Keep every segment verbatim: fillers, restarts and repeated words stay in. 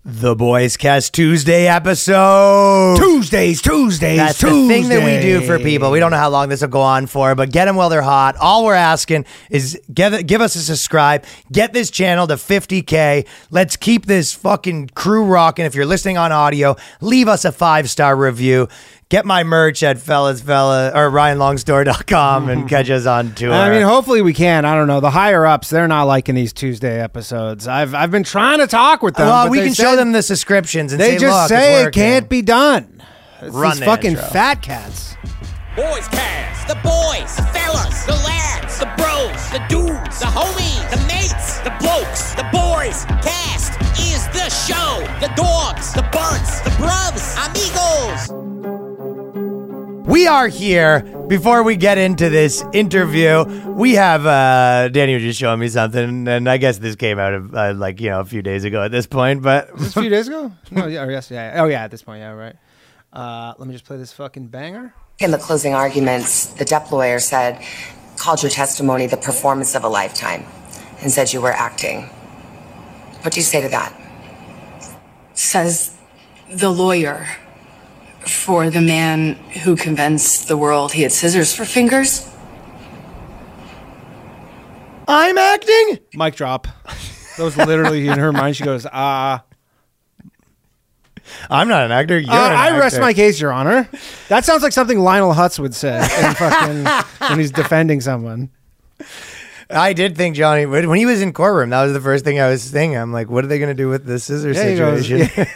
The Boys Cast Tuesday episode. Tuesdays, Tuesdays, That's Tuesdays. the thing that we do for people. We don't know how long this will go on for, but get them while they're hot. All we're asking is give, give us a subscribe. Get this channel to fifty K. Let's keep this fucking crew rocking. If you're listening on audio, leave us a five-star review. Get my merch at fellas fella or ryan long store dot com and catch us on tour. I mean, hopefully we can. I don't know. The higher ups, they're not liking these Tuesday episodes. I've I've been trying to talk with them. Well, but we they can said, show them the subscriptions and They say, just look, say it's it can't be done. It's Run these the fucking intro. fat cats. Boys Cast. The boys, the fellas, the lads, the bros, the dudes, the homies, the mates, the blokes. The Boys Cast is the show. The dogs, the birds, the bruvs, amigos. We are here. Before we get into this interview, we have uh, Danny was just showing me something, and I guess this came out of uh, like you know a few days ago at this point. But Was this a few days ago? No, yeah, or yes, yeah. Oh yeah, at this point, yeah, right. Uh, let me just play this fucking banger. In the closing arguments, the Depp lawyer said, called your testimony the performance of a lifetime and said you were acting. What do you say to that? Says the lawyer for the man who convinced the world he had scissors for fingers. I'm acting. Mic drop. That was literally in her mind. She goes, ah. I'm not an actor. You're Uh, an I actor. rest my case, Your Honor. That sounds like something Lionel Hutz would say in fucking, when he's defending someone. I did think Johnny when he was in courtroom. That was the first thing I was thinking. I'm like, what are they going to do with the scissor Yeah, he goes, situation?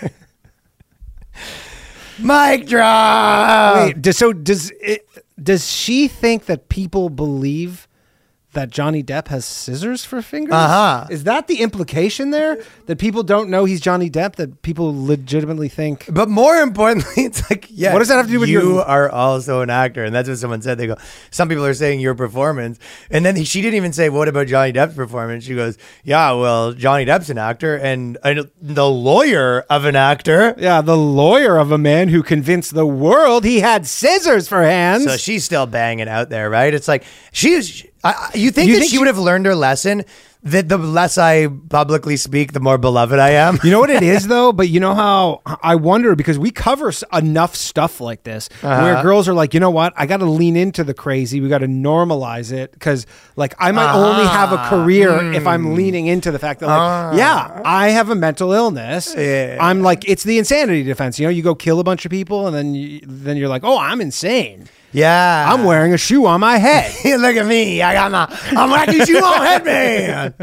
Mic drop. Wait, does, so does it, does she think that people believe that Johnny Depp has scissors for fingers? Uh-huh. Is that the implication there? That people don't know he's Johnny Depp? That people legitimately think? But more importantly, it's like, yeah. What does that have to do with you? You your- are also an actor, and that's what someone said. They go, some people are saying your performance, and then she didn't even say, what about Johnny Depp's performance? She goes, yeah, well, Johnny Depp's an actor, and uh, the lawyer of an actor. Yeah, the lawyer of a man who convinced the world he had scissors for hands. So she's still banging out there, right? It's like she is. I, I- you think You that think she she- would have learned her lesson? That the less I publicly speak, the more beloved I am. You know what it is, though? But you know how I wonder, because we cover s- enough stuff like this Uh-huh. where girls are like, you know what? I got to lean into the crazy. We got to normalize it because, like, I might only have a career if I'm leaning into the fact that, like, yeah, I have a mental illness. Yeah. I'm like, it's the insanity defense. You know, you go kill a bunch of people and then you, then you're like, oh, I'm insane. Yeah, I'm wearing a shoe on my head. Look at me. I got my. I'm wacky shoe on head, man.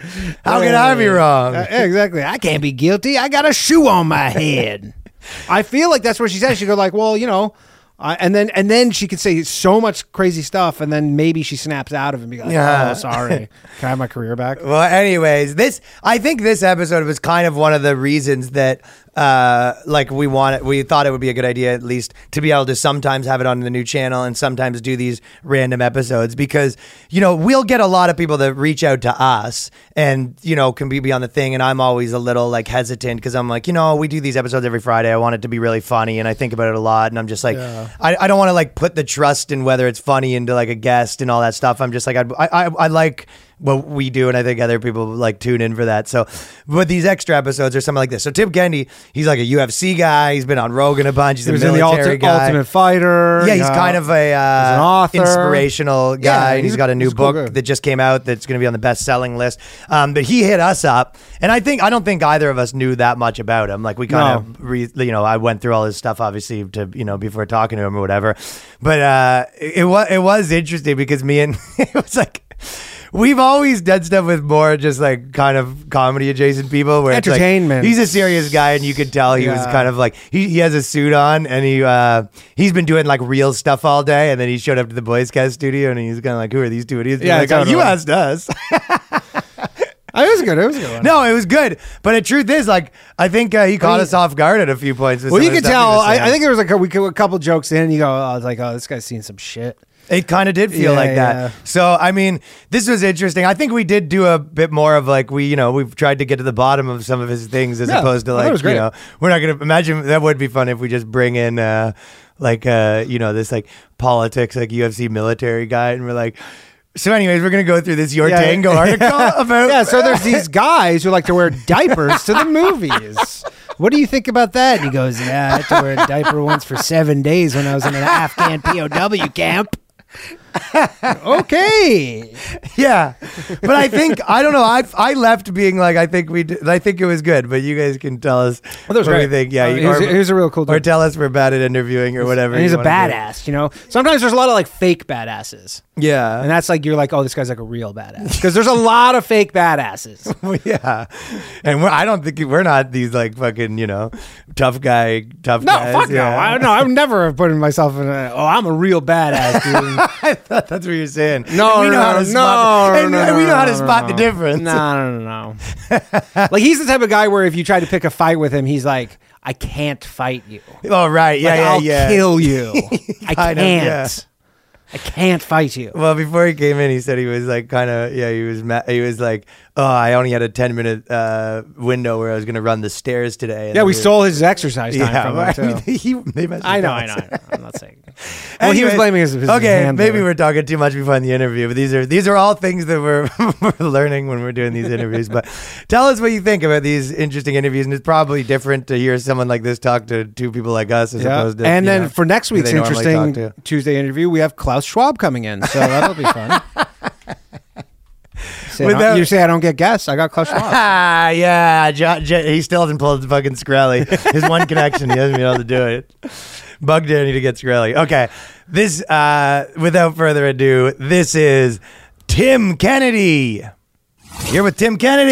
How can I be wrong? Uh, exactly. I can't be guilty. I got a shoe on my head. I feel like that's what she said. She go like, well, you know, uh, and then and then she could say so much crazy stuff, and then maybe she snaps out of it and be like, Yeah. oh, sorry. Can I have my career back? Well, anyways, this I think this episode was kind of one of the reasons that uh like we wanted we thought it would be a good idea at least to be able to sometimes have it on the new channel and sometimes do these random episodes because you know we'll get a lot of people that reach out to us and you know can be, be on the thing and I'm always a little like hesitant because I'm like you know we do these episodes every Friday. I want it to be really funny and I think about it a lot and I'm just like Yeah. I, I don't want to like put the trust in whether it's funny into like a guest and all that stuff. I'm just like I'd, I I I like what we do, and I think other people like tune in for that. So, but these extra episodes are something like this. So Tim Kennedy, he's like a U F C guy. He's been on Rogan a bunch. He's He a was in the military Ulti- guy. Ultimate Fighter. Yeah, he's yeah. kind of a uh, an author. inspirational guy. Yeah, and he's he's a- got a new he's a cool book guy. that just came out that's going to be on the best-selling list. Um, but he hit us up, and I think I don't think either of us knew that much about him. Like we kind of, re, you know, I went through all his stuff obviously to you know before talking to him or whatever. But uh, it, it was it was interesting because me and it was like. We've always done stuff with more just like kind of comedy adjacent people where it's like, Entertainment. he's a serious guy and you could tell he was Yeah. kind of like he, he has a suit on and he uh, he's been doing like real stuff all day and then he showed up to the Boys Cast studio and he's kind of like who are these two idiots? Yeah, Like, oh, totally. you asked us. Oh, it was good. It was a good one. No, it was good, but the truth is like I think uh, he caught mean- us off guard at a few points. With Well, some you of the could stuff he tell. was I, I saying. think there was like a, we could, a couple jokes in, and you go, oh, I was like, oh, this guy's seen some shit. It kind of did feel Yeah, like that. yeah. So, I mean, this was interesting. I think we did do a bit more of like, we, you know, we've tried to get to the bottom of some of his things as Yeah, opposed to I thought it like, was you great. know, we're not going to imagine that would be fun if we just bring in, uh, like, uh, you know, this like politics, like U F C military guy. And we're like, so anyways, we're going to go through this Your Yeah. Tango article about. Yeah, so there's these guys who like to wear diapers to the movies. what do you think about that? And he goes, yeah, I had to wear a diaper once for seven days when I was in an Afghan P O W camp. Okay. Yeah, but I think I don't know. I I left being like I think we did, I think it was good, but you guys can tell us Well, that was what great. you think. Yeah, Uh, you- he was- or, he was a real cool or dude. tell us we're bad at interviewing or whatever. And he's you a wanna do. badass, you know? Sometimes there's a lot of like fake badasses. Yeah, And that's like, you're like, oh, this guy's like a real badass. Because there's a lot of fake badasses. yeah, and we're, I don't think we're not these like fucking you know tough guy tough No, guys. fuck yeah. no. I, no, I've never put myself in a, oh, I'm a real badass, dude. I thought that's what you're saying. No, we know no, how to no, spot, no, and no, we know how to no, spot no. the difference. No, no, no, no. Like, he's the type of guy where if you try to pick a fight with him, he's like, I can't fight you. Oh right, yeah, Like, yeah, I'll yeah. kill you. I Kind of, can't. yeah. I can't fight you. Well, before he came in, he said he was like kind of yeah. He was ma- he was like, oh, I only had a ten minute uh, window where I was going to run the stairs today. And Yeah, we then stole his exercise time Yeah, from well, him, I too. mean, he, they messed I with know, I us. know, I know. I'm not saying. Well, he was Anyways, blaming his, his Okay, handler. maybe we're talking too much before the interview, but these are these are all things that we're, we're learning when we're doing these interviews. But tell us what you think about these interesting interviews, and it's probably different to hear someone like this talk to two people like us as Yeah. opposed to. And you then know, for next who week's they normally talk interesting to. Tuesday interview, we have Klaus Schwab coming in, so that'll be fun. Say, I don't- Without- you say I don't get guests. I got Klaus Schwab. Ah, yeah, John, J- he still hasn't pulled the fucking Skrelly. His one connection, he hasn't been able to do it. Bug Danny to get Skrelly. Okay, this. Uh, without further ado, this is Tim Kennedy. You're with Tim Kennedy.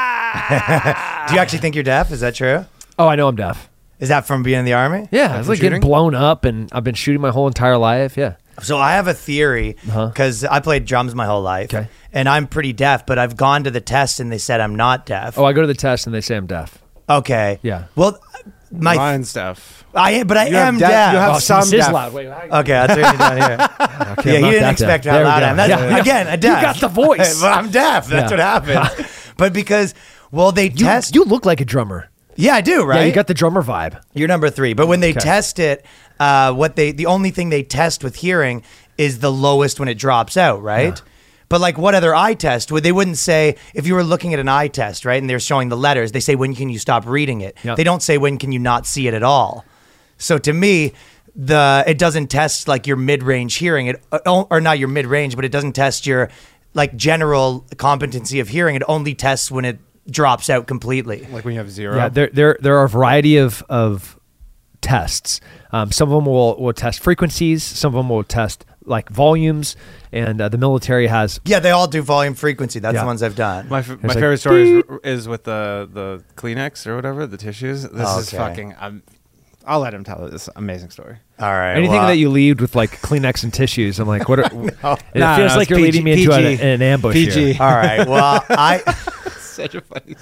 Do you actually think you're deaf? Is that true? Oh, I know I'm deaf. Is that from being in the army? Yeah, it's like shooting? getting blown up, and I've been shooting my whole entire life. Yeah. So I have a theory Uh-huh. because I played drums my whole life, Okay. and I'm pretty deaf. But I've gone to the test, and they said I'm not deaf. Oh, I go to the test, and they say I'm deaf. Okay. Yeah. Well, my Mine's stuff. I am, but I You have am deaf- deaf. you have Oh, some this is deaf. loud. Wait, I- Okay, I'll turn you down here. Okay, yeah, I'm he not didn't that expect deaf. how There we loud go. I am. That's, Yeah. Again, a deaf. got the voice. Well, I'm deaf. That's Yeah. what happened. But because, well, they You, test. you look like a drummer. yeah, I do, right? Yeah, you got the drummer vibe. You're number three. But when they Okay. test it, uh, what they the only thing they test with hearing is the lowest when it drops out, right? Yeah. But like what other eye test would they wouldn't say if you were looking at an eye test, right? And they're showing the letters, they say when can you stop reading it? Yep. They don't say when can you not see it at all. So to me, the it doesn't test like your mid-range hearing, it uh, or not your mid-range, but it doesn't test your like general competency of hearing. It only tests when it drops out completely. Like when you have zero. Yeah, there there there are a variety of of tests. Um, some of them will will test frequencies. Some of them will test like volumes. And uh, the military has Yeah, they all do volume frequency. That's Yeah. the ones I've done. My, f- my like, favorite story is, is with the the Kleenex or whatever, the tissues. This is Okay. fucking. I'm, I'll let him tell this amazing story. All right. anything well, that you lead with like Kleenex and tissues. I'm like, what? Are, It No, feels no, like it's you're P G leading me into P G. an, an ambush P G. here. All right. Well, I Such a funny.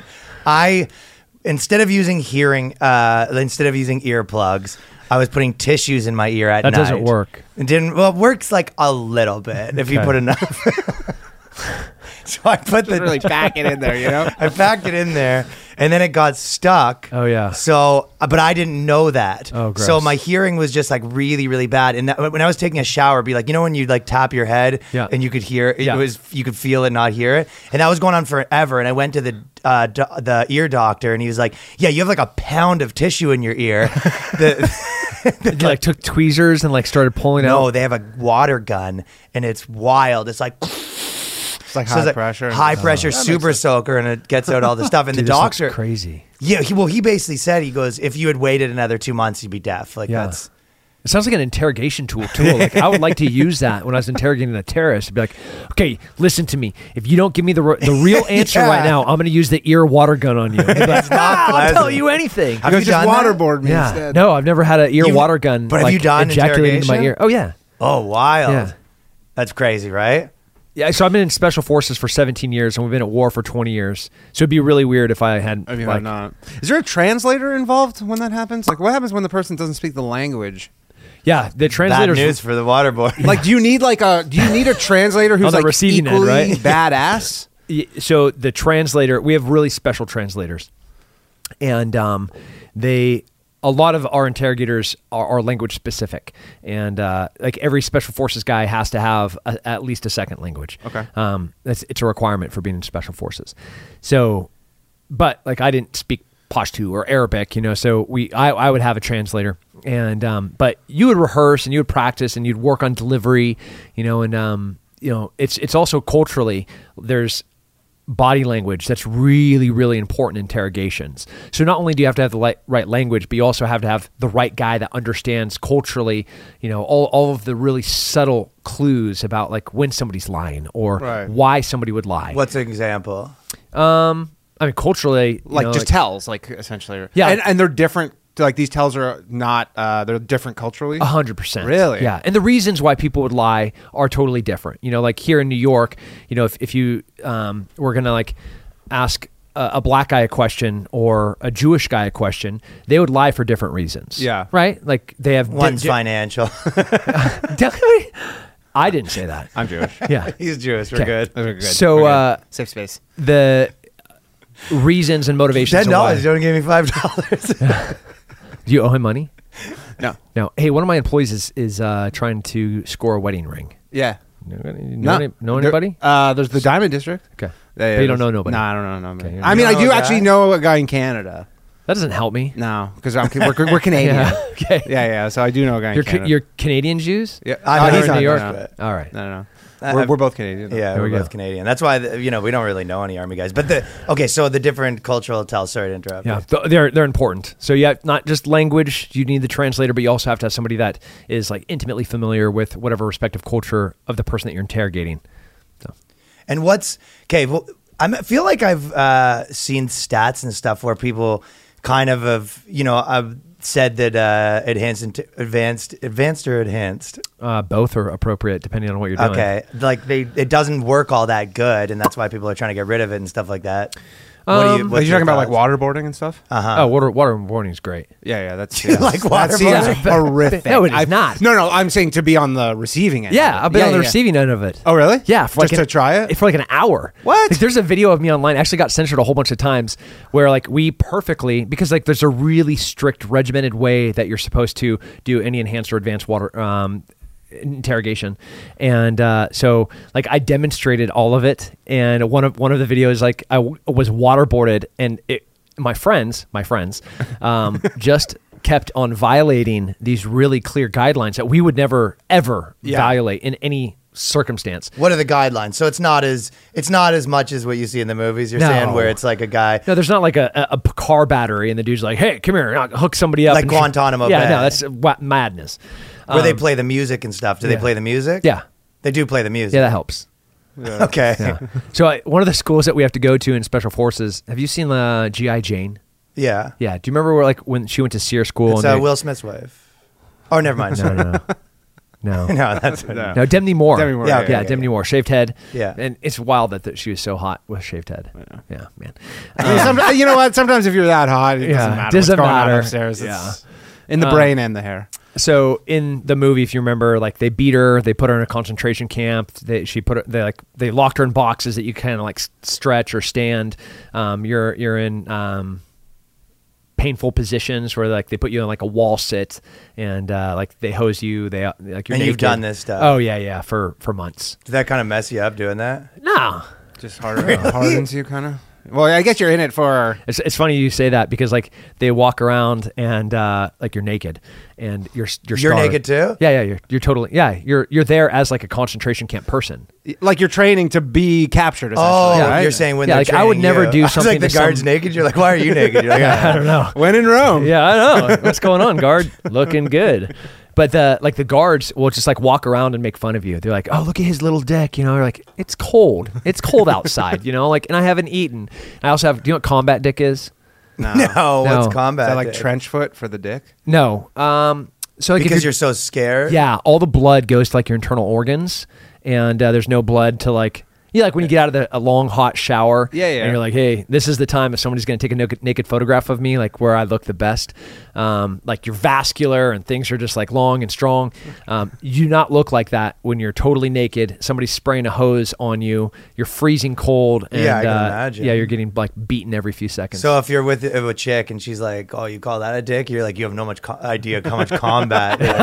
I instead of using hearing uh instead of using earplugs, I was putting tissues in my ear at That night. doesn't work. It didn't well it works like a little bit if you Okay. put enough. So I put the really pack it in there, you know? I packed it in there and then it got stuck. Oh, yeah. So, uh, but I didn't know that. Oh, gross. So my hearing was just like really, really bad. And that, when I was taking a shower, it'd be like, you know, when you like tap your head Yeah. and you could hear it, Yeah. it was, you could feel it, not hear it. And that was going on forever. And I went to the, uh, do- the ear doctor and he was like, yeah, you have like a pound of tissue in your ear. the, You like took tweezers and like started pulling no, out. they have a water gun and it's wild. It's like, It's like so high it's like pressure. high pressure super soaker, and it gets out all the stuff. And Dude, the this looks doctor, crazy. yeah, he, well, he basically said he goes, if you had waited another two months, you'd be deaf. Like Yeah. that's It sounds like an interrogation tool. Tool. Like I would like to use that when I was interrogating a terrorist. Be like, okay, listen to me. If you don't give me the ro- the real answer Yeah. right now, I'm going to use the ear water gun on you. I'd be like, It's not "Ah, I'll tell pleasant." you anything. Have Go you just done that? waterboard me Yeah. instead. No, I've never had an ear You- water gun. but have like, you done ejaculated into my interrogation? ear? Oh yeah. oh wild. Yeah. That's crazy, right? Yeah, so I've been in special forces for seventeen years, and we've been at war for twenty years. So it'd be really weird if I had. If you like, have not. Is there a translator involved when that happens? Like, what happens when the person doesn't speak the language? Yeah, the Bad translators. news for the waterboard. Like, do you need like a do you need a translator who's On the like receiving end, equally right? badass? Y- So the translator, we have really special translators, and um, they. A lot of our interrogators are, are language specific, and uh, like every special forces guy has to have a, at least a second language. Okay. um, that's it's a requirement for being in special forces. So, but like I didn't speak Pashto or Arabic, you know. So we, I, I would have a translator, and um, but you would rehearse and you would practice and you'd work on delivery, you know, and um, you know, it's it's also culturally there's body language that's really really important in interrogations. So not only do you have to have the li- right language, but you also have to have the right guy that understands culturally, you know, all all of the really subtle clues about like when somebody's lying or Right. why somebody would lie. What's an example? Um, I mean, culturally, you Like know, just tells, like essentially. Yeah. and, and they're different. Like these tells are not. Uh, they're different culturally. A hundred percent. Really? Yeah. And the reasons why people would lie are totally different. You know, like here in New York, you know, if, if you um, were going to like ask a, a black guy a question or a Jewish guy a question, they would lie for different reasons. Yeah. Right? Like they have. One's di- financial. di- I didn't say that. I'm Jewish. Yeah. He's Jewish. We're Okay. good. We're good. So, We're good. uh, safe space. The reasons and motivations. Ten of why- dollars. You don't give me five dollars. Do you owe him money? No. No. Hey, one of my employees is is uh, trying to score a wedding ring. Yeah. Know, any- No. know, any- know There- anybody? Uh, there's the Diamond District. Okay. Yeah, yeah, But you don't there's- know nobody. No, I don't know nobody. Okay, you're I mean, not- I do You know a actually guy? know a guy in Canada. That doesn't help me. No, because I'm we're, we're Canadian. Yeah. Okay. Yeah, yeah. So I do know a guy in You're ca- Canada. you're Canadian Jews? yeah. I'm Oh, not he's from not New York, No, no, but- All right. no, no. no. I- We're, I've- we're both Canadian. Yeah, There we're we both go. Canadian. That's why the, you know we don't really know any army guys. But the okay, so the different cultural tells. Sorry to interrupt. Yeah, th- they're they're important. So you have not just language, you need the translator, but you also have to have somebody that is like intimately familiar with whatever respective culture of the person that you're interrogating. So And what's okay? Well, I feel like I've uh, seen stats and stuff where people kind of have you know I've said that uh, enhanced, int- advanced, advanced or enhanced. uh, both are appropriate depending on what you're doing. Okay, like they it doesn't work all that good, and that's why people are trying to get rid of it and stuff like that. What do Um, you? Are what's you your talking about like thoughts? waterboarding and stuff? Uh-huh. Oh, water waterboarding is great. Yeah, yeah. That's You yeah. like That seems waterboarding? horrific. No, it is I've- not. No, no. I'm saying to be on the receiving end. Yeah, of it. I've been Yeah, on the yeah, yeah. receiving end of it. Oh, really? Yeah, for Just like to an- try it? for like an hour. What? Like, there's a video of me online. I actually got censored a whole bunch of times where like we perfectly because like there's a really strict regimented way that you're supposed to do any enhanced or advanced water um, interrogation, and uh, so like I demonstrated all of it. And one of one of the videos like I w- was waterboarded, and it, my friends, my friends, um, just kept on violating these really clear guidelines that we would never ever Yeah. violate in any circumstance. What are the guidelines? So it's not as it's not as much as what you see in the movies. You're No. saying where it's like a guy. No, there's not like a, a, a car battery and the dude's like, hey, come here, and I'll hook somebody up. Like and Guantanamo Yeah, Bay. no, that's wa- madness. Where they Um, play the music and stuff. Do yeah. they play the music? Yeah. They do play the music. Yeah, that helps. Okay. Yeah. So I, one of the schools that we have to go to in Special Forces, have you seen uh, G I. Jane? Yeah. Yeah. Do you remember where like when she went to SEER school? It's and uh, they- Will Smith's wife. Oh, never mind. No, no, no. No. No, that's No. No, Demi Moore. Demi Moore, Yeah, yeah, okay, yeah, okay, Demi yeah. Moore, shaved head. Yeah. And it's wild that, that she was so hot with shaved head. Yeah, man. I mean, some- you know what? Sometimes if you're that hot, it Yeah, doesn't matter. doesn't what's going on matter. upstairs. Yeah. It's in the Um, brain and the hair. So in the movie, if you remember, like they beat her, they put her in a concentration camp. They she put her, they like they locked her in boxes that you kind of like s- stretch or stand. Um, you're you're in um, painful positions where like they put you in like a wall sit and uh, like they hose you. They like you're And you've naked. done this stuff. Oh yeah, yeah, for for months. Did that kind of mess you up doing that? No, Just harder, hardens you, kind of. Well, I guess you're in it for. It's, it's funny you say that because like they walk around and uh, like you're naked and you're you're You're starved. naked too? Yeah, yeah, you're you're totally yeah you're you're there as like a concentration camp person. Like you're training to be captured. Essentially, Oh, right? you're saying when Yeah, they're like, I would training never you. do I was something like the to guard's some- naked. You're like, why are you naked? You're like, I don't know. when in Rome. Yeah, I know what's going on, guard. Looking good. But the like the guards will just like walk around and make fun of you. They're like, "Oh, look at his little dick," you know. They're like, "It's cold. It's cold outside," you know. Like, and I haven't eaten. I also have. Do you know what combat dick is? No. no, No. what's Is combat? that like dick? trench foot for the dick? No. Um. So like if Because you're so scared. yeah, all the blood goes to like your internal organs, and uh, there's no blood to like. Yeah, like when you get out of the, a long hot shower, Yeah, yeah. and you're like, "Hey, this is the time if somebody's going to take a naked, naked photograph of me, like where I look the best." Um, like you're vascular and things are just like long and strong. Um, you do not look like that when you're totally naked. Somebody's spraying a hose on you. You're freezing cold. And, Yeah, I can uh, imagine. Yeah, you're getting like beaten every few seconds. So if you're with a chick and she's like, "Oh, you call that a dick?" You're like, "You have no much co- idea how much combat." And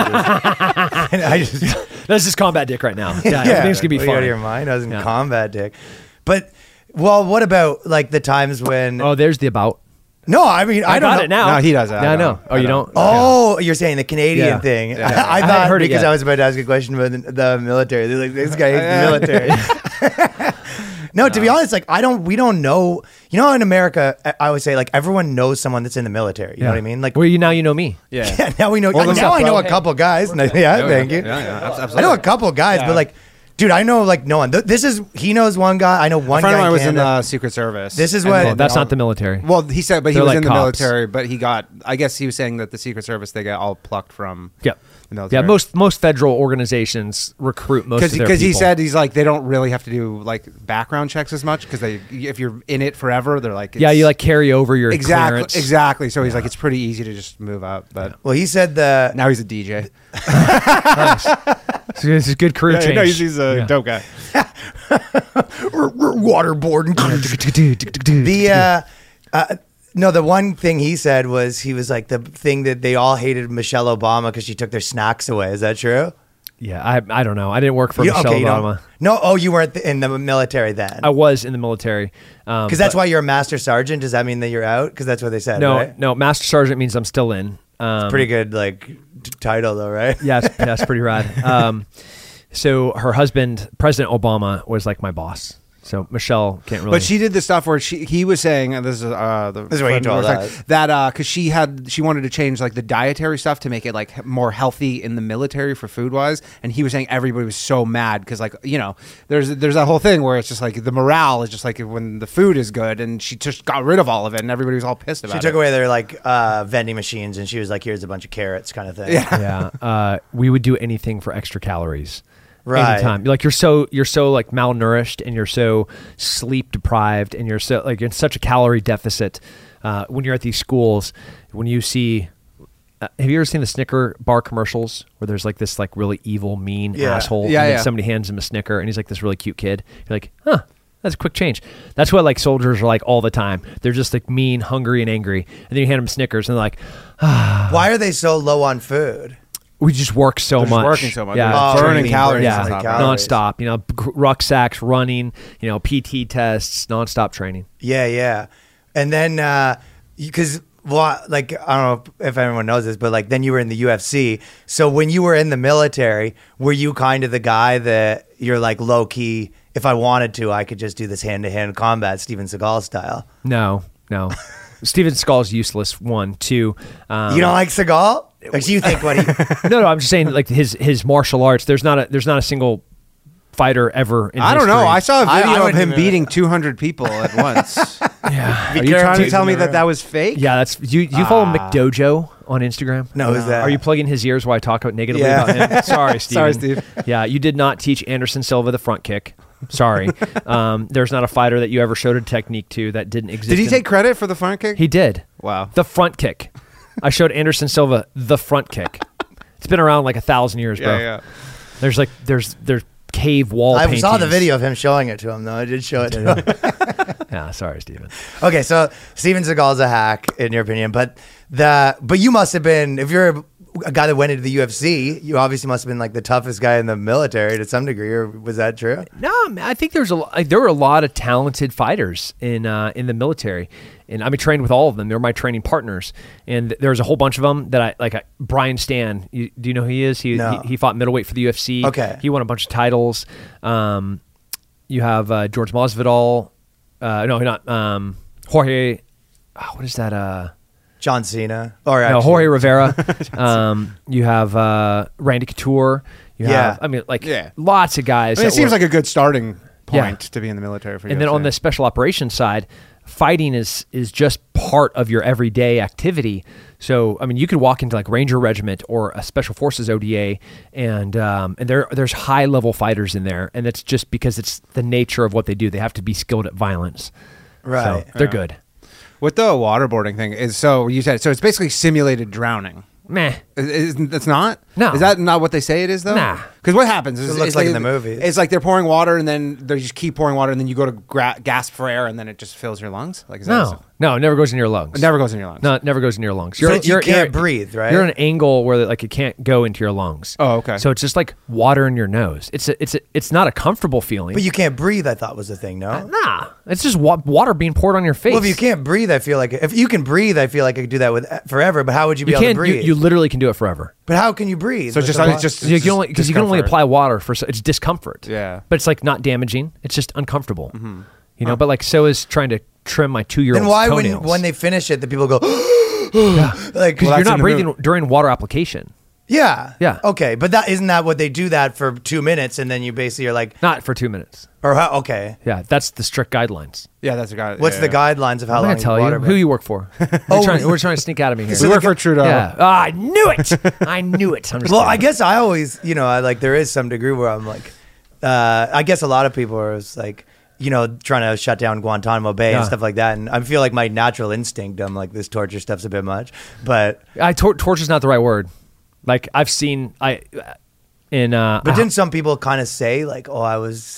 I just, and I just that's just combat dick right now. Yeah, everything's gonna be what, you out fine. of your mind. I was in Yeah. combat dick, but well, what about like the times when? Oh, there's the about. No, I mean I, I don't got know. it now. No, he does it. I No, I know. don't. Oh, I you don't. don't? Oh, you're saying the Canadian Yeah. thing. Yeah. I, I hadn't thought heard it because yet. I was about to ask a question about the, the military. They're like, this guy hates the military. No, to be honest, like I don't, we don't know. You know, in America, I- I would say like everyone knows someone that's in the military. You know what I mean? Like, well, you now you know me. Yeah. yeah, now we know. Well, now then- I know a Hey. couple guys. And I- yeah, thank you. Yeah, yeah, abs- I absolutely. know a couple guys, but like, dude, I know like no one. Th- This is he knows one guy. I know one A friend guy. of mine was in Canada. the Secret Service. This is And what- they- Oh, that's they all- not the military. Well, he said, but he They're was like in the cops. military, but he got. I guess he was saying that the Secret Service they got all plucked from. Yep. The military. Yeah, most most federal organizations recruit most of their because he people. said he's like they don't really have to do like background checks as much because they if you're in it forever they're like yeah, it's- you like carry over your exactly clearance. exactly so he's like it's pretty easy to just move up but Well, he said the now he's a D J. So it's a good career change. no, he's, he's a Yeah. dope guy. waterboarding. the uh, uh, no, the one thing he said was he was like the thing that they all hated Michelle Obama because she took their snacks away. Is that true? Yeah, I I don't know. I didn't work for You- Michelle you don't- Obama. No, oh, you weren't in the military then. I was in the military. Um, Because that's but- why you're a master sergeant. Does that mean that you're out? Because that's what they said. No, right? no. Master Sergeant means I'm still in. Um, Pretty good, like t- title though, right? Yeah, that's, that's pretty rad. Um, so her husband, President Obama, was like my boss. So Michelle can't really. But she did the stuff where she he was saying and this is uh the This is what he friend told was like, us. that uh because she had she wanted to change like the dietary stuff to make it like more healthy in the military for food wise and he was saying everybody was so mad because like you know there's there's that whole thing where it's just like the morale is just like when the food is good and she just got rid of all of it and everybody was all pissed about She it. took away their like uh, vending machines, and she was like, "Here's a bunch of carrots," kind of thing. Yeah. yeah, uh, we would do anything for extra calories. Right. Anytime. Like you're so you're so like malnourished and you're so sleep deprived and you're so like in such a calorie deficit uh, when you're at these schools. When you see, uh, have you ever seen the Snicker bar commercials where there's like this like really evil, mean Yeah. asshole, Yeah, and then yeah. somebody hands him a Snicker and he's like this really cute kid. You're like, huh. That's a quick change. That's what like soldiers are like all the time. They're just like mean, hungry, and angry. And then you hand them Snickers and they're like, Why are they so low on food? we just work so They're just much. working so much. Yeah, They're Oh, burning burning calories. yeah, on top of it. calories. nonstop. You know, b- rucksacks, running. You know, P T tests, nonstop training. Yeah, yeah. And then because well, like I don't know if anyone knows this, but like then you were in the U F C. So when you were in the military, were you kind of the guy that you're like low key? If I wanted to, I could just do this hand to hand combat, Steven Seagal style. No, no. Steven Seagal's useless. One, two. Um, You don't like Seagal? Like, you think what he? no, no. I'm just saying, like his his martial arts. There's not a there's not a single fighter ever. In I don't know. history. I saw a I- video I of wouldn't him even- beating two hundred people at once. Yeah. Are you trying to tell me that that was fake? Yeah, that's you. You follow McDojo on Instagram? No, who's that? Are you plugging his ears while I talk about negatively Yeah. about him? Sorry, Steven. Sorry, Steve. Yeah, you did not teach Anderson Silva the front kick. Sorry. um, there's not a fighter that you ever showed a technique to that didn't exist. Did he in- take credit for the front kick? He did. Wow. The front kick. I showed Anderson Silva the front kick. It's been around like a thousand years, bro. yeah, yeah. There's like there's there's cave wall I paintings. saw the video of him showing it to him, though. I did show it to him. Yeah, sorry, Steven. Okay, so Steven Seagal's a hack, in your opinion, but the but you must have been, if you're a guy that went into the U F C, you obviously must have been like the toughest guy in the military to some degree, or was that true? No, man, I think there's a like, there were a lot of talented fighters in uh, in the military, and I mean trained with all of them. They were my training partners, and there's a whole bunch of them that I like. I, Brian Stan, you, do you know who he is? He, No. he he fought middleweight for the U F C. Okay. He won a bunch of titles. Um, you have uh, George Masvidal. Uh, no, not um, Jorge. Oh, what is that? Uh, John Cena, or no, actually- Jorge Rivera. um, you have uh, Randy Couture. You Yeah. have, I mean, like Yeah. lots of guys. I mean, it that seems were- like a good starting Yeah. point to be in the military for you. and then on the special operations side, fighting is is just part of your everyday activity. So I mean, you could walk into like Ranger Regiment or a Special Forces O D A, and um, and there there's high level fighters in there, and it's just because it's the nature of what they do. They have to be skilled at violence. Right. So they're good. With the waterboarding thing is so you said so it's basically simulated drowning. Meh. Is, is, it's not? No. Is that not what they say it is, though? Nah. Because what happens is... It looks is like they- in the movies. It's like they're pouring water, and then they just keep pouring water, and then you go to gra- gasp for air, and then it just fills your lungs? Like, is that No, no, it never goes in your lungs. It never goes in your lungs. No, it never goes in your lungs. So you can't breathe, right? You're at an angle where like it can't go into your lungs. Oh, okay. So it's just like water in your nose. It's a, it's a, it's not a comfortable feeling. But you can't breathe, I thought was the thing, no? nah, it's just wa- water being poured on your face. Well, if you can't breathe, I feel like if you can breathe, I feel like I could do that with forever. But how would you be you able to can't. breathe? You, you literally can do it forever. but how can you breathe? So with just, the it's water? just, You can only because you can only discomfort. apply water for so- it's discomfort. Yeah. but it's like not damaging. It's just uncomfortable. You know, but like so is trying to trim my two year old. Then why, when toenails. when they finish it, the people go, like, Because Well, you're that's in not the breathing movie. during water application. yeah, Yeah. okay, but that isn't that what they do that for two minutes, and then you basically are like, Not for two minutes. or how? Okay, Yeah, that's the strict guidelines. Yeah, that's a guy. what's yeah, the yeah. guidelines of how I'm long gonna tell water you who you work for. We're, Oh. trying, we're trying to sneak out of me here. We work for Trudeau. Yeah. Ah, I knew it. I knew it. I'm just Well, kidding. I guess I always, you know, I like there is some degree where I'm like, uh, I guess a lot of people are just like, you know, trying to shut down Guantanamo Bay Yeah. and stuff like that, and I feel like my natural instinct, I'm like, this torture stuff's a bit much, but I tor- torture's not the right word. Like I've seen I in uh but I- didn't some people kind of say like, oh, I was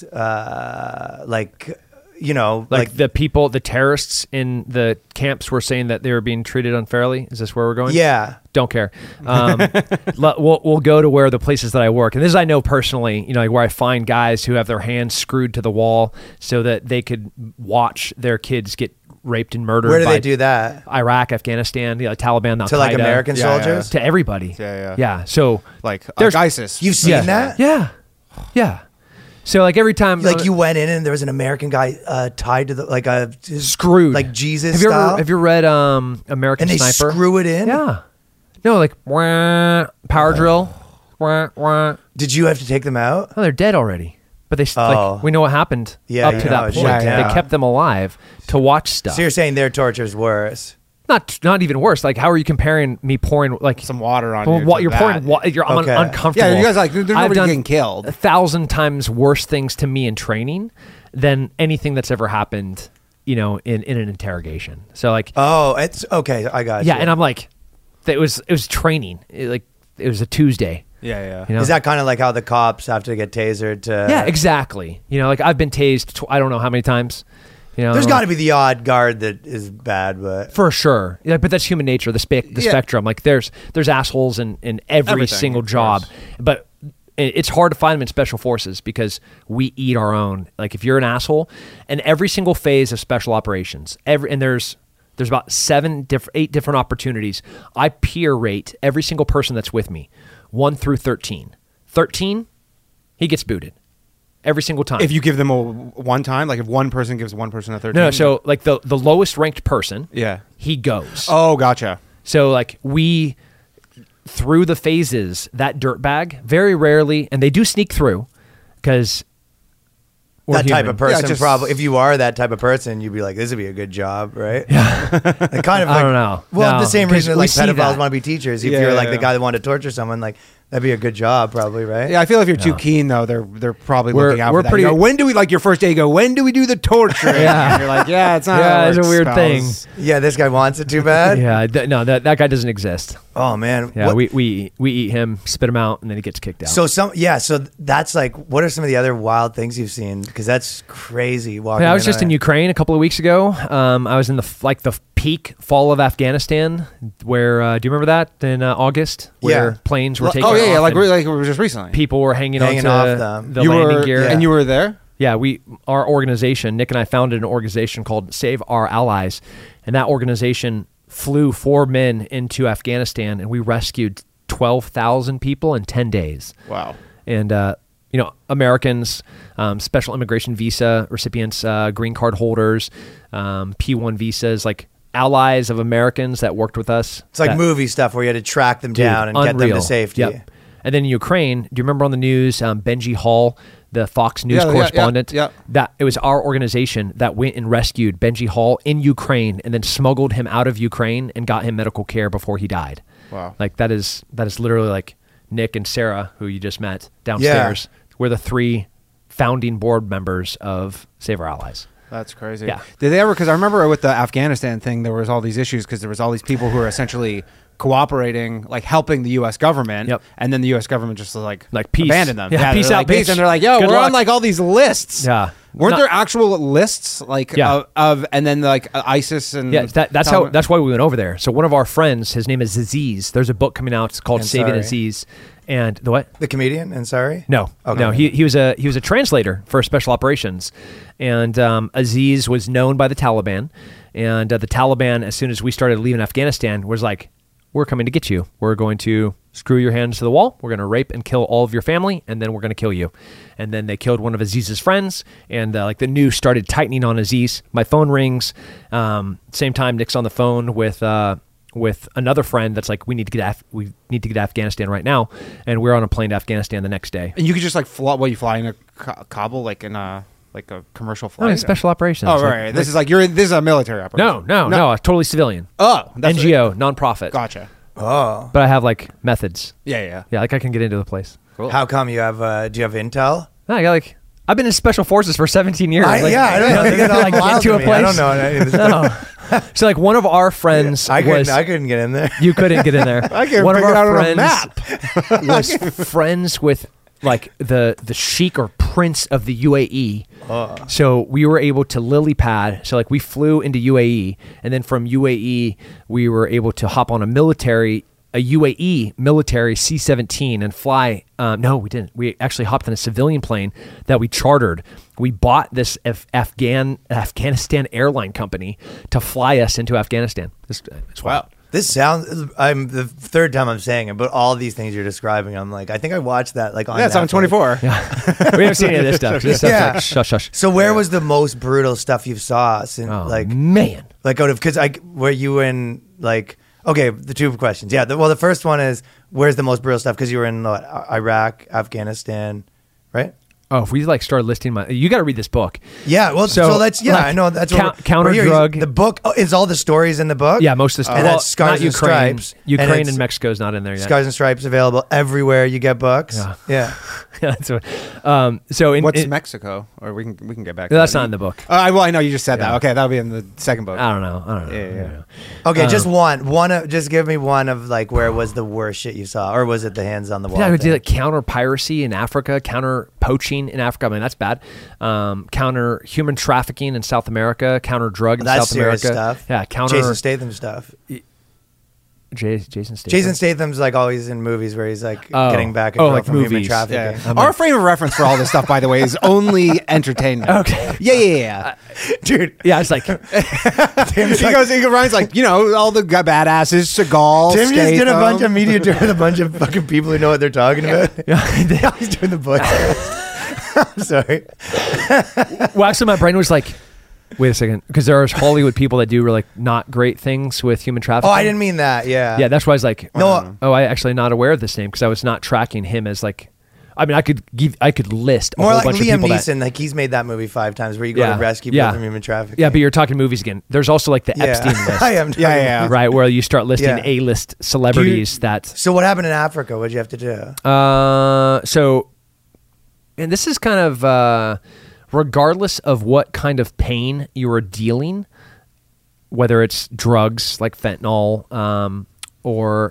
uh, like, you know, like, like, the people, the terrorists in the camps were saying that they were being treated unfairly. Is this where we're going? yeah, Don't care. Um, le- we'll, we'll go to where the places that I work. And this I know personally, you know, like where I find guys who have their hands screwed to the wall so that they could watch their kids get raped and murdered. where do by they do that? Iraq, Afghanistan, you know, Taliban, Al To like Qaeda, American Yeah, yeah. soldiers? to everybody. Yeah, yeah. Yeah. So Like, There's- like ISIS. You've seen yeah. that? Yeah. Yeah. So like every time Like you went in and there was an American guy uh, tied to the like a screwed like Jesus Have you style, ever have you read um American and they Sniper? screw it in. Yeah. No, like wah, power drill. Wah, wah. Did you have to take them out? Oh, they're dead already. But they s Oh. like we know what happened Yeah, up you to know, that it's point. shut They down. kept them alive to watch stuff. So you're saying their torture's worse? Not not even worse. Like how are you comparing me pouring like Some water on well, you. what to you're that. pouring? Wa- you're un- Okay. uncomfortable. Yeah, you guys like, there's I've nobody done getting killed. A thousand times worse things to me in training than anything that's ever happened. You know, in in an interrogation. So like, Oh, it's okay. I got yeah, you. and I'm like, it was it was training. It, like it was a Tuesday. Yeah, yeah. You know? Is that kind of like how the cops have to get tasered to? yeah, exactly. You know, like I've been tased. Tw- I don't know how many times. You know, There's got to be the odd guard that is bad, but for sure. Yeah, but that's human nature. The spe- the Yeah. spectrum. Like there's there's assholes in in every Everything, single of job, course. but it- it's hard to find them in special forces because we eat our own. Like if you're an asshole, and every single phase of special operations, every and there's there's about seven different eight different opportunities. I peer rate every single person that's with me, one through thirteen. Thirteen, he gets booted every single time. If you give them a one time, like if one person gives one person a thirteen. no, no, so like the the lowest ranked person, yeah. he goes. Oh, gotcha. So like we through the phases, that dirtbag very rarely, and they do sneak through because that type of person Yeah, just- probably. If you are that type of person, you'd be like, "This would be a good job, right?" Yeah, kind of. I Like, don't know. Well, No, the same 'cause reason that we like see pedophiles that. want to be teachers. If Yeah, you're yeah, like the yeah. guy that wanted to torture someone, like that'd be a good job, probably, right? Yeah, I feel if you're too No. keen though, they're they're probably We're- looking out we're for that. pretty- You go, when do we like your first day? You go, when do we do the torture? Yeah. And you're like, yeah, it's not. Yeah, how it it's a works, weird pals. thing. Yeah, this guy wants it too bad. Yeah, th- no, that that guy doesn't exist. Oh man. Yeah, What- we we we eat him, spit him out, and then he gets kicked out. So some yeah, so that's like, what are some of the other wild things you've seen? Because that's crazy. Walking. yeah, I was just in a- Ukraine a couple of weeks ago. Um, I was in the f- like the peak fall of Afghanistan, where uh, do you remember that in uh, August, where Yeah. planes were Well, taking oh yeah, yeah, off like and we like we were just recently. people were hanging, Hanging onto off them. the you landing were gear, and you were there. Yeah, we our organization, Nick and I founded an organization called Save Our Allies, and that organization flew four men into Afghanistan, and we rescued twelve thousand people in ten days. Wow. And uh, you know, Americans, um, special immigration visa recipients, uh, green card holders, um, P one visas, like allies of Americans that worked with us. It's like that- movie stuff where you had to track them Dude, down and get them unreal. to safety. Yep. And then in Ukraine, do you remember on the news, um, Benji Hall, the Fox News Yeah, yeah, correspondent? yeah, yeah. That it was our organization that went and rescued Benji Hall in Ukraine, and then smuggled him out of Ukraine and got him medical care before he died. Wow. Like that is that is literally like Nick and Sarah, who you just met downstairs. We're the three founding board members of Save Our Allies. That's crazy. Yeah. Did they ever? Because I remember with the Afghanistan thing, there was all these issues because there was all these people who were essentially cooperating, like helping the U S government. Yep. And then the U S government just like Like, peace. abandoned them. Yeah, peace they're out, like, peace. bitch. And they're like, yo, Good we're luck. on like all these lists. Yeah. Weren't Not- there actual lists like Yeah. of, of and then like uh, ISIS and Yeah, that, that's how. Taliban? That's why we went over there. So one of our friends, his name is Aziz. There's a book coming out. It's called And Saving sorry. Aziz. And the what? The comedian, and sorry. No, Okay. no. He he was a he was a translator for special operations, and um, Aziz was known by the Taliban, and uh, the Taliban, as soon as we started leaving Afghanistan, was like, "We're coming to get you. We're going to screw your hands to the wall. We're going to rape and kill all of your family, and then we're going to kill you." And then they killed one of Aziz's friends, and uh, like the news started tightening on Aziz. My phone rings. Um, same time, Nick's on the phone with. Uh, with another friend that's like, we need to get Af- we need to get to Afghanistan right now, and we're on a plane to Afghanistan the next day. And you could just like fly. Well, you fly in a Ka- Kabul like in a like a commercial flight. Oh, it's special operations. Oh, Like- right. This is like you're. This is a military operation. No, no, no, no, totally civilian. Oh, that's N G O, nonprofit. Gotcha. Oh, But I have like methods. Yeah, yeah. Yeah, like I can get into the place. Cool. how come you have? Uh, do you have intel? No, I got like I've been in special forces for seventeen years. I, like, yeah, I don't you know. think It's I all could, like, get wild into to a me. place? I don't know. any of this stuff. No. So like one of our friends I couldn't. was I couldn't get in there. you couldn't get in there. I can't one of figure our out on a friends was friends with like the the sheik or prince of the U A E. So we were able to lily pad. So like we flew into U A E, and then from U A E we were able to hop on a military. A U A E military C seventeen and fly. Um, no, we didn't. We actually hopped in a civilian plane that we chartered. We bought this Af- Afghan Afghanistan airline company to fly us into Afghanistan. This, it's wild. This sounds. I'm the third time I'm saying it, but all these things you're describing, I'm like, I think I watched that. Like on Yeah, it's on Netflix. twenty-four. We haven't seen any of this stuff. This stuff's Yeah. like shush, shush. So where was the most brutal stuff you saw? Since, Oh, like, man. like out of because I were you in like okay the two questions yeah the, well the first one is where's the most brutal stuff because you were in what, Iraq, Afghanistan, right? Oh, if we like start listing my, you got to read this book. Yeah, well, so, So, let's yeah, like, I know that's coun- what we're, counter we're here. drug- The book oh, is all the stories in the book. Yeah, most of the stuff. And well, that's Scars not and Ukraine. Stripes. Ukraine And and, it's- Mexico's not in there yet. Scars and Stripes available everywhere you get books. Yeah. Yeah. Yeah, that's what, um, so in, What's in- Mexico? Or we can we can get back. No, to that's that. not in the book. Uh, well, I know you just said Yeah. that. Okay, that'll be in the second book. I don't know. I don't know. Yeah, yeah. I don't know. Okay, just Um, one. One. Of, just give me one of like where was the worst shit you saw, or was it the hands on the wall? Yeah, we thing? did like counter piracy in Africa, counter poaching in Africa. I mean, that's bad. Um, counter human trafficking in South America, counter drug in That's South serious America. stuff. Yeah, counter Jason Statham stuff. J- Jason Statham. Jason Statham's like always in movies where he's like Oh. getting back a Oh, girl like from human movies. trafficking. Yeah. Our frame of reference for all this stuff, by the way, is only entertainment. Okay. Yeah, yeah, yeah. Dude, Yeah, it's like he goes, he Ryan's like, you know, all the g- badasses, Seagal, Tim just did a Statham. bunch of media tour with a bunch of fucking people who know what they're talking about. yeah. He's doing the book. I'm sorry. Well, actually, my brain was like, wait a second, because there are Hollywood people that do like not great things with human Oh, trafficking. I didn't mean that. Yeah. Yeah, that's why I was like, No. oh, I actually not aware of this name because I was not tracking him as like. I mean, I could give, I could list a More whole like bunch Liam of people Neeson. that. Like he's made that movie five times where you go Yeah. to rescue people Yeah. from human trafficking. Yeah, but you're talking movies again. There's also like the Yeah. Epstein list. I am. Yeah, yeah, yeah. Right, where you start listing Yeah. A-list celebrities that. So what happened in Africa? What'd you have to do? Uh, so, and this is kind of uh, regardless of what kind of pain you are dealing, whether it's drugs like fentanyl um, or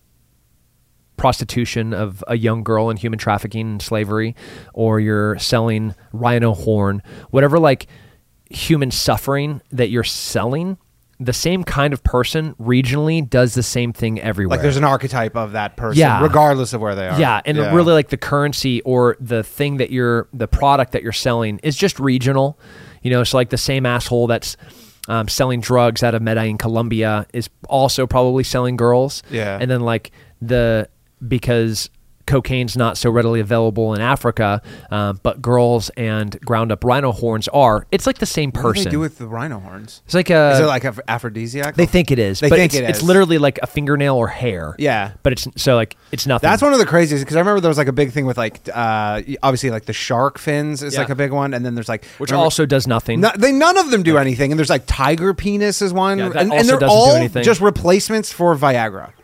prostitution of a young girl in human trafficking and slavery, or you're selling rhino horn, whatever like human suffering that you're selling, the same kind of person regionally does the same thing everywhere. Like there's an archetype of that person, Yeah. regardless of where they are. Yeah, and really like the currency or the thing that you're, the product that you're selling is just regional. You know, it's like the same asshole that's um, selling drugs out of Medellin, Colombia is also probably selling girls. Yeah. And then like the, because cocaine's not so readily available in Africa, uh, but girls and ground up rhino horns are, it's like the same What person. do they do with the rhino horns? It's like a, Is it like an aphrodisiac? they think it is, They but think it's, it it's is. literally like a fingernail or hair. Yeah. But it's, so like, it's nothing. That's one of the craziest because I remember there was like a big thing with like uh obviously like the shark fins is Yeah. like a big one, and then there's like Which remember- also does nothing. No, they none of them do anything, and there's like tiger penis is one, Yeah, that and, also and they're doesn't do all anything. just replacements for Viagra.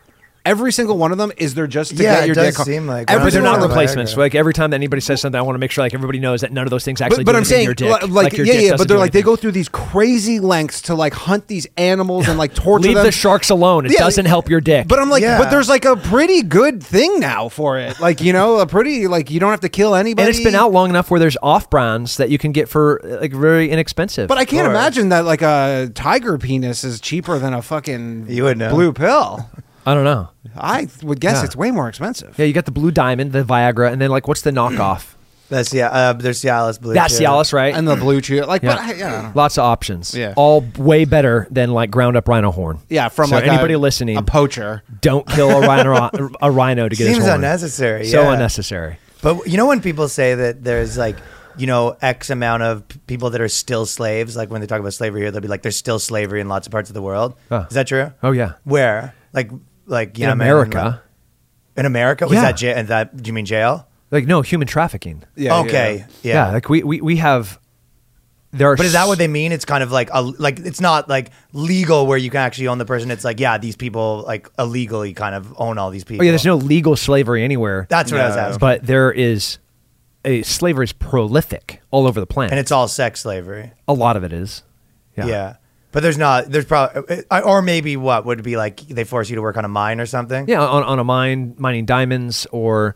Every single one of them is there just to Yeah, get it your does dick hard. seem like Every one But they're of not Viagra. single one. replacements. Like every time that anybody says something, I want to make sure like everybody knows that none of those things actually. But, but do I'm anything to saying, your dick. li- like, your yeah, dick yeah. doesn't But they're do like they anything. go through these crazy lengths to like hunt these animals and like torture Leave them. the sharks alone. It Yeah, doesn't help your dick. But I'm like, Yeah. but there's like a pretty good thing now for it. Like, you know, a pretty like you don't have to kill anybody. and it's been out long enough where there's off brands that you can get for like very inexpensive. But I can't Sure. imagine that like a tiger penis is cheaper than a fucking You would know. blue pill. I don't know. I would guess Yeah. it's way more expensive. Yeah, you got the Blue Diamond, the Viagra, and then like what's the knockoff? That's yeah. Uh, there's Cialis Blue. That's too. Cialis, right? And the blue chew, like, Yeah. but I, yeah, Lots of options. Yeah. All way better than like ground up rhino horn. yeah, from So like anybody a, listening, a poacher. don't kill a rhino a rhino to get his Seems horn. unnecessary. So yeah. unnecessary. But you know when people say that there's like, you know, X amount of p- people that are still slaves, like when they talk about slavery here, they'll be like, there's still slavery in lots of parts of the world. Huh. Is that true? Oh yeah. Where? Like, like In Yemen and, America. like- in America? Was Yeah. that jail? And that? Do you mean jail? Like no human trafficking. Yeah, okay. yeah. Yeah. Yeah, like we, we, we have there are But is that s- what they mean? It's kind of like a, like it's not like legal where you can actually own the person. It's like yeah, these people like illegally kind of own all these people. Oh yeah, there's no legal slavery anywhere. That's what I was No. asking. But there is a slavery is prolific all over the planet. And it's all sex slavery. a lot of it is. Yeah. Yeah. But there's not, there's probably, or maybe what would it be like they force you to work on a mine or something? Yeah, on, on a mine, mining diamonds, or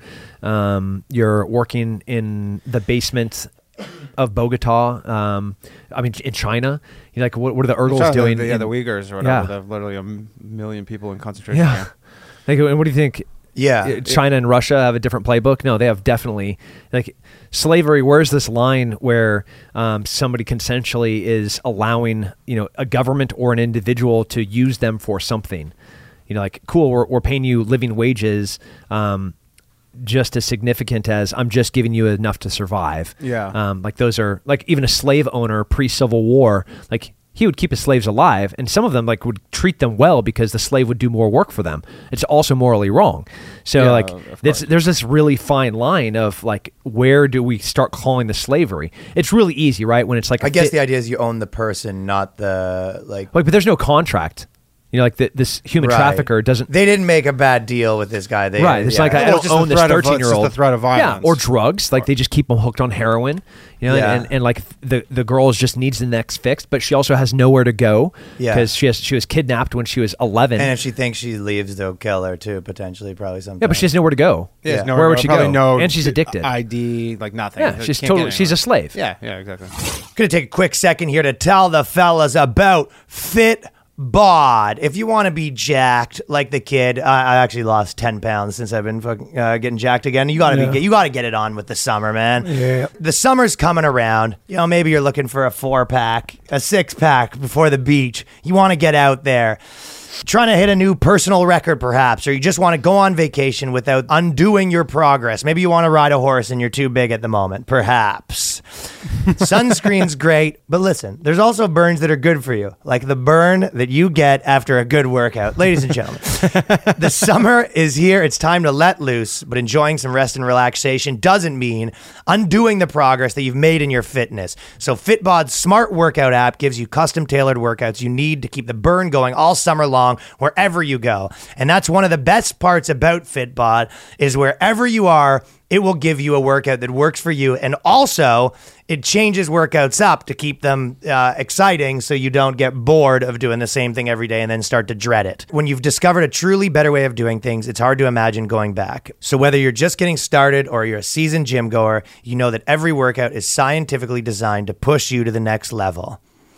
um, you're working in the basement of Bogota. Um, I mean, in China, you're like, what, what are the Urgals Sorry, doing? The, yeah, in- the Uyghurs or whatever. Yeah. They have literally a m- million people in concentration Yeah. camp. Like, and what do you think? Yeah. uh, China and Russia have a different playbook? No, they have definitely like slavery. Where's this line where um, somebody consensually is allowing you know a government or an individual to use them for something? You know, like cool, we're we're paying you living wages, um, just as significant as I'm just giving you enough to survive. Yeah. um, like those are like even a slave owner pre-Civil War, like. He would keep his slaves alive, and some of them like would treat them well because the slave would do more work for them. It's also morally wrong. So Yeah, like of this, course. there's this really fine line of like where do we start calling this slavery? It's really easy, right? When it's like a I guess fit- the idea is you own the person, not the, like, like, but there's no contract. You know, like the, this human Right. trafficker doesn't. They didn't make a bad deal with this guy. They, Right, it's yeah. like I Well, don't it's just own the this threat of- it's thirteen year old. just the threat of violence. Yeah, or drugs. Like they just keep them hooked on heroin. You know, Yeah. and, and like the the girl just needs the next fix, but she also has nowhere to go Yeah. because she has she was kidnapped when she was eleven. And if she thinks she leaves, they'll kill her too, potentially, probably something. Yeah, but she has nowhere to go. Yeah, Yeah. no, Where would she probably go? No And she's addicted. I D, like nothing. Yeah, Like, she's can't totally get she's a anywhere. slave. Yeah, yeah, exactly. Gonna take a quick second here to tell the fellas about Fit Bod. If you want to be jacked like the kid, I, I actually lost ten pounds since I've been fucking, uh, getting jacked again. You gotta be, you gotta get it on with the summer, man. Yeah. The summer's coming around. You know, maybe you're looking for a four pack, a six pack before the beach. You want to get out there. Trying to hit a new personal record, perhaps, or you just want to go on vacation without undoing your progress. Maybe you want to ride a horse and you're too big at the moment, perhaps. Sunscreen's great, but listen, there's also burns that are good for you, like the burn that you get after a good workout. Ladies and gentlemen, the summer is here. It's time to let loose, but enjoying some rest and relaxation doesn't mean undoing the progress that you've made in your fitness. So Fitbod's smart workout app gives you custom tailored workouts you need to keep the burn going all summer long wherever you go. And that's one of the best parts about Fitbod is wherever you are, it will give you a workout that works for you. And also, it changes workouts up to keep them uh, exciting so you don't get bored of doing the same thing every day and then start to dread it. When you've discovered a truly better way of doing things, it's hard to imagine going back. So whether you're just getting started or you're a seasoned gym goer, you know that every workout is scientifically designed to push you to the next level.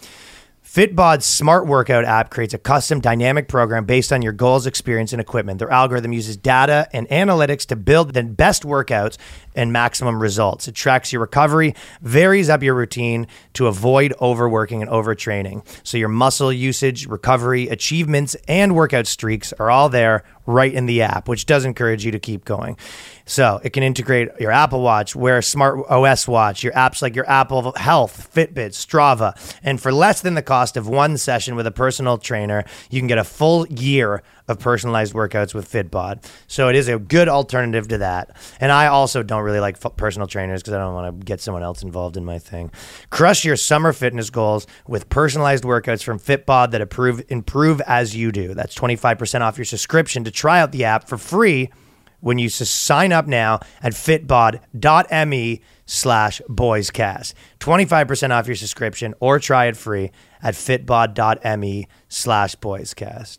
Fitbod's smart workout app creates a custom dynamic program based on your goals, experience, and equipment. Their algorithm uses data and analytics to build the best workouts and maximum results. It tracks your recovery, varies up your routine to avoid overworking and overtraining. So your muscle usage, recovery, achievements, and workout streaks are all there right in the app, which does encourage you to keep going. So it can integrate your Apple Watch, wear a smart O S watch, your apps like your Apple Health, Fitbit, Strava. And for less than the cost of one session with a personal trainer, you can get a full year of personalized workouts with Fitbod. So it is a good alternative to that. And I also don't really like f- personal trainers because I don't want to get someone else involved in my thing. Crush your summer fitness goals with personalized workouts from Fitbod that improve, improve as you do. That's twenty-five percent off your subscription to try out the app for free when you s- sign up now at fitbod.me slash boyscast. twenty-five percent off your subscription or try it free at fitbod.me slash boyscast.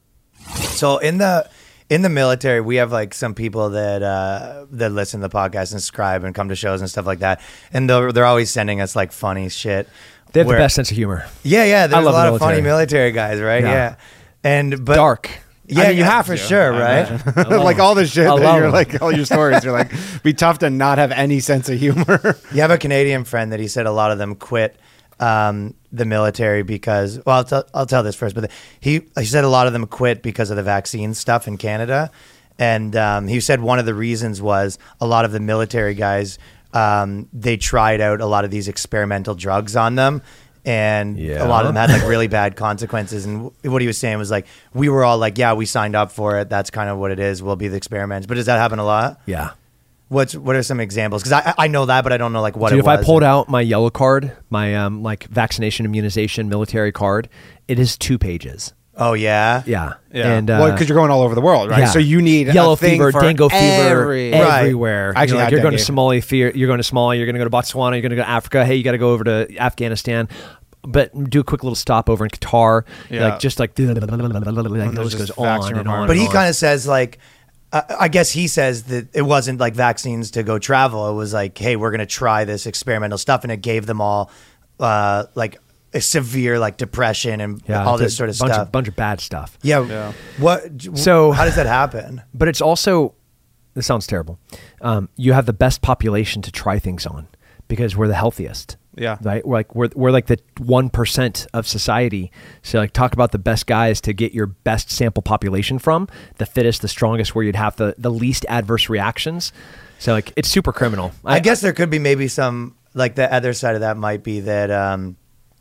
So in the in the military, we have like some people that uh, that listen to the podcast and subscribe and come to shows and stuff like that. And they're, they're always sending us like funny shit. They have where- the best sense of humor. Yeah, yeah. There's a love lot the of funny military. military guys, right? Yeah. Yeah. And but Dark. Yeah, I mean, you yeah, have for to, sure, I right? like all the shit I that love you're them. like, all your stories, you're like, be tough to not have any sense of humor. You have a Canadian friend that he said a lot of them quit um, the military because, well, I'll, t- I'll tell this first, but he, he said a lot of them quit because of the vaccine stuff in Canada. And um, he said one of the reasons was a lot of the military guys, um, they tried out a lot of these experimental drugs on them. And Yeah. a lot of them had like really bad consequences. And what he was saying was like, we were all like, yeah, we signed up for it. That's kind of what it is. We'll be the experiments. But does that happen a lot? Yeah. What's what are some examples? Because I I know that, but I don't know like what Dude, it if was. I pulled out my yellow card, my um, like vaccination, immunization, military card, it is two pages. Oh yeah, Yeah. Yeah. And, uh, well, because you're going all over the world, right? yeah. So you need yellow a thing fever, for dengue fever, every, Right. everywhere. I actually You know, like had you're going to dengue. Somalia, fear, you're going to Somalia, you're going to go to Botswana, you're going to go to Africa. Hey, you got to go over to Afghanistan. But do a quick little stop over in Qatar. Yeah. Like just like, like the there's list just goes on vaccine and on. requirements. But he and on. kind of says like, uh, I guess he says that it wasn't like vaccines to go travel. It was like, hey, we're gonna try this experimental stuff, and it gave them all uh, like a severe like depression and yeah, all it's a this sort of bunch stuff. Of, bunch of bad stuff. yeah. Yeah. What? So- how does that happen? But it's also, this sounds terrible. Um, you have the best population to try things on because we're the healthiest. Yeah. Right. We're like we're we're like the one percent of society. So like talk about the best guys to get your best sample population from, the fittest, the strongest, where you'd have the the least adverse reactions. So like it's super criminal. I, guess there could be maybe some like the other side of that might be that um,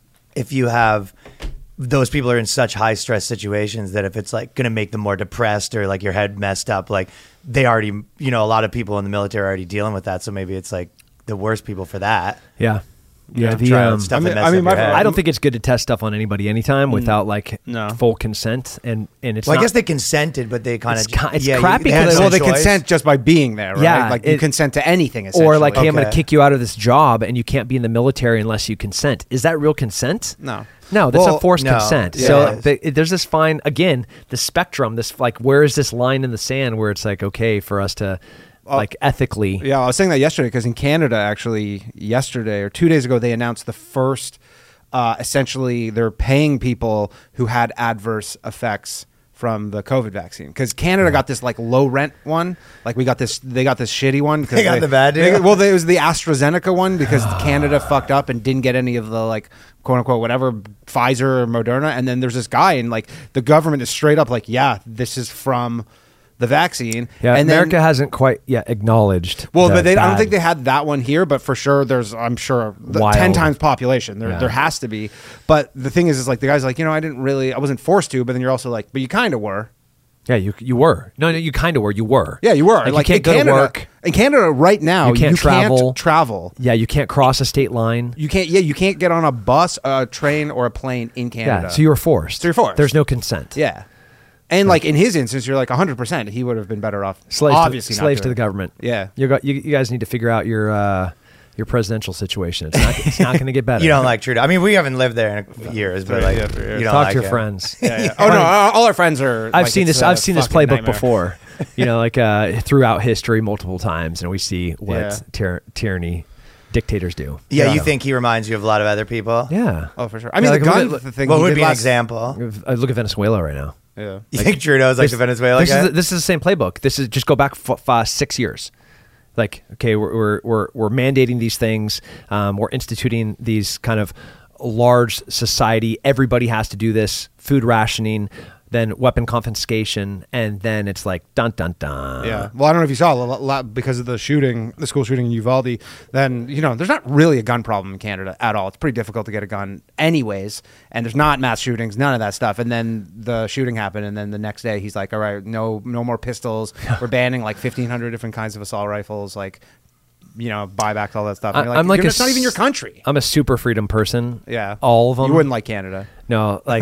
if you have those people are in such high stress situations that if it's like going to make them more depressed or like your head messed up, like they already, you know, a lot of people in the military are already dealing with that. So maybe it's like the worst people for that. Yeah. Yeah. Yeah, the, try out um, stuff I that mean- messes I mean, up my- your head. I don't think it's good to test stuff on anybody anytime without like No. full consent, and and it's Well, not, I guess they consented, but they kind of It's ki- it's crappy had because- no well, they choice. consent just by being there, right? Yeah, like you it- consent to anything, or essentially. like, hey, I'm going to Okay. kick you out of this job, and you can't be in the military unless you consent. Is that real consent? No. No, that's Well, a forced no. consent. Yeah, so it is. the, there's this fine, again, the spectrum, this like, where is this line in the sand where it's like, okay, for us to like ethically. Yeah, I was saying that yesterday because in Canada, actually, yesterday or two days ago, they announced the first. Uh, essentially, they're paying people who had adverse effects from the COVID vaccine because Canada got this like low rent one. Like we got this, they got this shitty one. 'cause They got the bad deal? they- well, it was the AstraZeneca one because Canada fucked up and didn't get any of the like quote unquote whatever Pfizer or Moderna. And then there's this guy and like the government is straight up like, yeah, this is from the vaccine. Yeah, and then- America hasn't quite yet acknowledged. well, the but they, I don't bad- think they had that one here, but for sure, there's I'm sure the Wild. ten times population. There, Yeah. there has to be. But the thing is, is like the guy's like, you know, I didn't really, I wasn't forced to. But then you're also like, but you kind of were. Yeah, you you were. No, no, you kind of were. You were. Yeah, you were. Like, Like, you in can't go Canada, to work. In Canada right now, You can't travel. travel. Yeah, you can't cross a state line. You can't. Yeah, you can't get on a bus, a train, or a plane in Canada. Yeah, so you were forced. So you're forced. There's no consent. Yeah. And like in his instance, you're like one hundred percent. He would have been better off. Slaves, obviously, to, not slaves to doing the it. government. Yeah. you got you, you guys need to figure out your uh, your presidential situation. It's not it's not going to get better. You don't like Trudeau. I mean, we haven't lived there in years, but like, yeah, for years. you don't talk like to your him. friends. Yeah, yeah. Oh no, all our friends are. I've like, seen it's this. a I've seen this fucking playbook nightmare. before. You know, like uh, throughout history, multiple times, and we see what Yeah. tyr- tyranny dictators do. Yeah, you think he reminds you of a lot of other people? Yeah. Oh, for sure. I mean, Yeah, the like, gun look at- the thing. What he would did be an last- example? I look at Venezuela right now. Yeah. You think Trudeau's like This- the Venezuela this guy? Is, this is the same playbook. This is just go back f- five, six years. Like, okay, we're we're we're, we're mandating these things. Um, we're instituting these kind of large society. Everybody has to do this. Food rationing. then weapon confiscation, and then it's like dun dun dun. Yeah. Well, I don't know if you saw a lot because of the shooting, the school shooting in Uvalde. Then you know, there's not really a gun problem in Canada at all. It's pretty difficult to get a gun, anyways. And there's not mass shootings, none of that stuff. And then the shooting happened, and then the next day he's like, "All right, no, no more pistols. We're banning like fifteen hundred different kinds of assault rifles. Like, you know, buybacks, all that stuff." And I, you're like, I'm like you're, a it's not even your s- country. I'm a super freedom person. Yeah, all of them. You wouldn't like Canada. No, like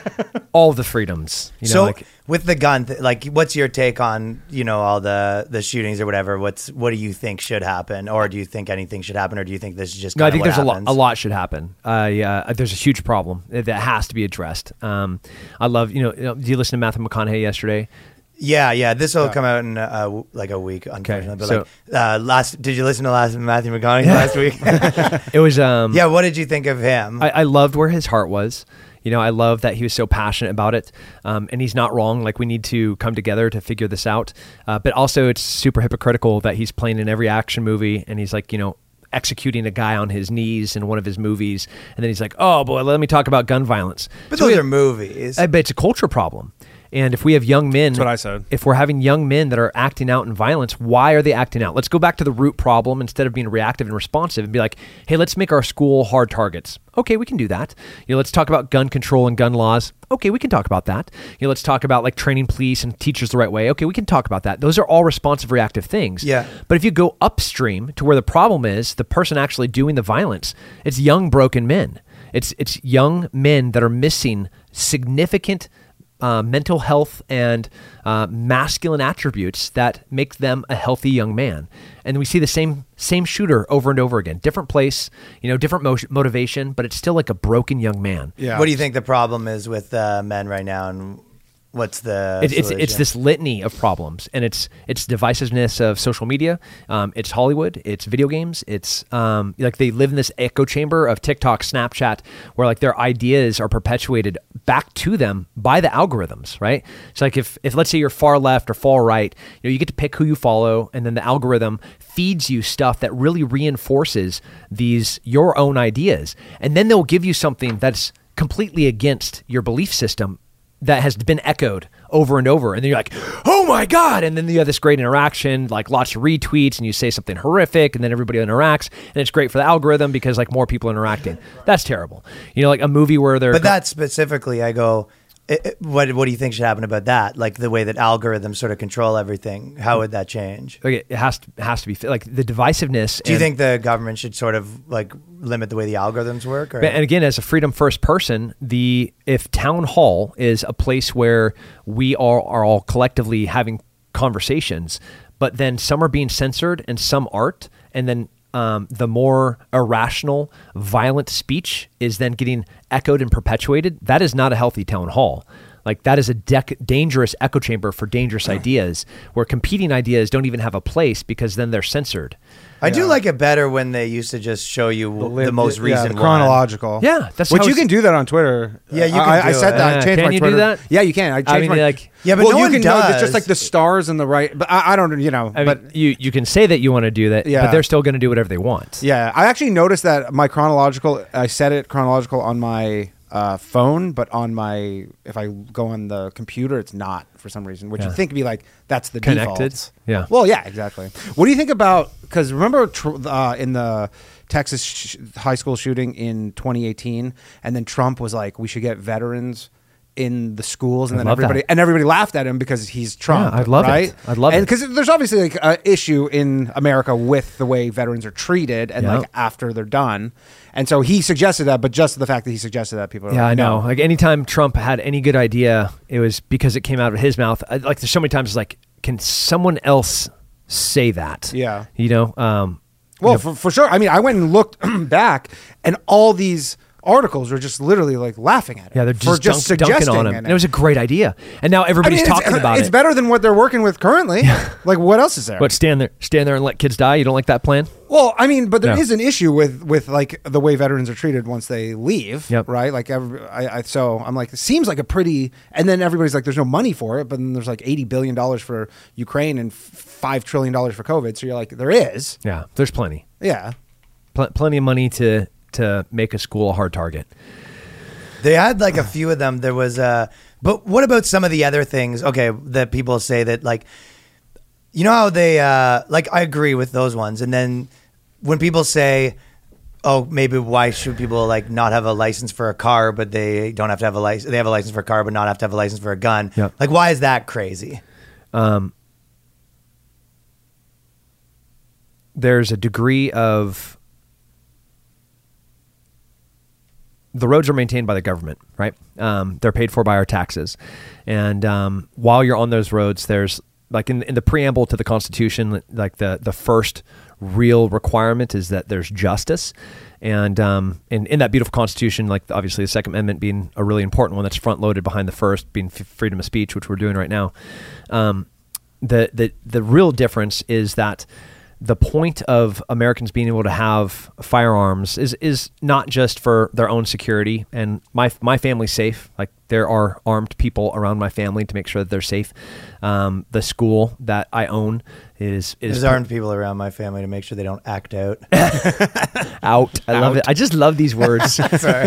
all the freedoms. You know, so like, with the gun, th- like, what's your take on, you know, all the the shootings or whatever? What's what do you think should happen, or do you think anything should happen, or do you think this is just? no, I think what there's a lot. happens? A lot should happen. Uh, yeah, there's a huge problem that has to be addressed. Um, I love, you know, you know, do you listen to Matthew McConaughey yesterday? Yeah, yeah. This will come out in uh, w- like a week, unfortunately. But so- like uh, last, did you listen to last Matthew McConaughey last week? It was. Um, Yeah. What did you think of him? I, I loved where his heart was. You know, I love that he was so passionate about it, um, and he's not wrong. Like, we need to come together to figure this out. Uh, but also, it's super hypocritical that he's playing in every action movie, and he's like, you know, executing a guy on his knees in one of his movies, and then he's like, "Oh boy, let me talk about gun violence." but So those we- are movies. I bet it's a culture problem. And if we have young men, That's what I said. If we're having young men that are acting out in violence, why are they acting out? Let's go back to the root problem instead of being reactive and responsive and be like, hey, let's make our school hard targets. Okay, we can do that. You know, let's talk about gun control and gun laws. Okay, we can talk about that. You know, let's talk about like training police and teachers the right way. Okay, we can talk about that. Those are all responsive, reactive things. Yeah. But if you go upstream to where the problem is, the person actually doing the violence, it's young, broken men. It's it's young men that are missing significant Uh, mental health and uh, masculine attributes that make them a healthy young man. And we see the same same shooter over and over again. Different place, you know, different mo- motivation, but it's still like a broken young man. Yeah. What do you think the problem is with uh, men right now, and what's the? It, it's it's solution? this litany of problems, and it's it's divisiveness of social media. Um, it's Hollywood. It's video games. It's um, like they live in this echo chamber of TikTok, Snapchat, where like their ideas are perpetuated back to them by the algorithms, right? So like if if let's say you're far left or far right, you know, you get to pick who you follow, and then the algorithm feeds you stuff that really reinforces these your own ideas, and then they'll give you something that's completely against your belief system that has been echoed over and over. And then you're like, oh my God. And then you have this great interaction, like lots of retweets, and you say something horrific, and then everybody interacts, and it's great for the algorithm because like more people are interacting. That's terrible. You know, like a movie where they're... But that specifically, I go, it, it- what what do you think should happen about that? Like the way that algorithms sort of control everything. How would that change? Okay, it has to, has to be like the divisiveness. Do you and- think the government should sort of like limit the way the algorithms work? Or? And again, as a freedom first person, the if town hall is a place where we are, are all collectively having conversations, but then some are being censored and some aren't, and then um, the more irrational, violent speech is then getting echoed and perpetuated, that is not a healthy town hall. Like that is a dec- dangerous echo chamber for dangerous ideas, where competing ideas don't even have a place because then they're censored. I do like it better when they used to just show you the, most yeah, recent the one. chronological. Yeah, that's which how you it's- can do that on Twitter. Yeah, you can I, I do said it. that. I Uh, changed can my you do Twitter. that? Yeah, you can. I changed I mean, my like- Yeah, but well, no you one can know does. it's just like the stars and the right. But I, I don't, you know. I mean, but you you can say that you want to do that, Yeah. but they're still going to do whatever they want. yeah, I actually noticed that my chronological. I set it chronological on my uh, phone, but on my if I go on the computer, it's not for some reason. Which Yeah. you think would be like that's the Connected? default. Yeah. Well, yeah, exactly. What do you think about? Because remember tr- uh, in the Texas sh- high school shooting in twenty eighteen, and then Trump was like, "We should get veterans in the schools," and I then love everybody that. and everybody laughed at him because he's Trump. Yeah, I'd love it. right? I'd love and it. because there's obviously like an issue in America with the way veterans are treated and Yeah. like after they're done, and so he suggested that. But just the fact that he suggested that, people are Yeah, like, I know. no. Like anytime Trump had any good idea, it was because it came out of his mouth. I- Like there's so many times it's like, can someone else say that? Yeah. You know, um, Well, you know, for, for sure. I mean, I went and looked back, and all these articles are just literally like laughing at it. yeah, they're for just, just dunk, dunking suggesting on him. it. And it was a great idea. And now I mean, everybody's it's- talking about it's it. better than what they're working with currently. Like, what else is there? What, stand there, stand there and let kids die? You don't like that plan? Well, I mean, but there Yeah. is an issue with with like the way veterans are treated once they leave, Yep. right? Like, every, I, I so I'm like, it seems like a pretty, and then everybody's like, there's no money for it, but then there's like eighty billion dollars for Ukraine and five trillion dollars for COVID. So you're like, there is, Yeah, there's plenty. yeah. Pl- plenty of money to to make a school a hard target. They had like a few of them. There was uh, But what about some of the other things? Okay, that people say that like, you know how they uh, like. I agree with those ones. And then when people say, "Oh, maybe why should people like not have a license for a car, but they don't have to have a license? They have a license for a car, but not have to have a license for a gun." Yep. Like, why is that crazy? Um, there's a degree of the roads are maintained by the government, right? Um, they're paid for by our taxes. And um, while you're on those roads, there's like in, in the preamble to the Constitution, like the, the first real requirement is that there's justice. And um, in, in that beautiful Constitution, like obviously the Second Amendment being a really important one that's front loaded behind the first, being f- freedom of speech, which we're doing right now. Um, the, the, the real difference is that the point of Americans being able to have firearms is is not just for their own security, and my my family's safe. Like there are armed people around my family to make sure that they're safe. Um, the school that I own is is There's armed people around my family to make sure they don't act out. out. I love it. I just love these words.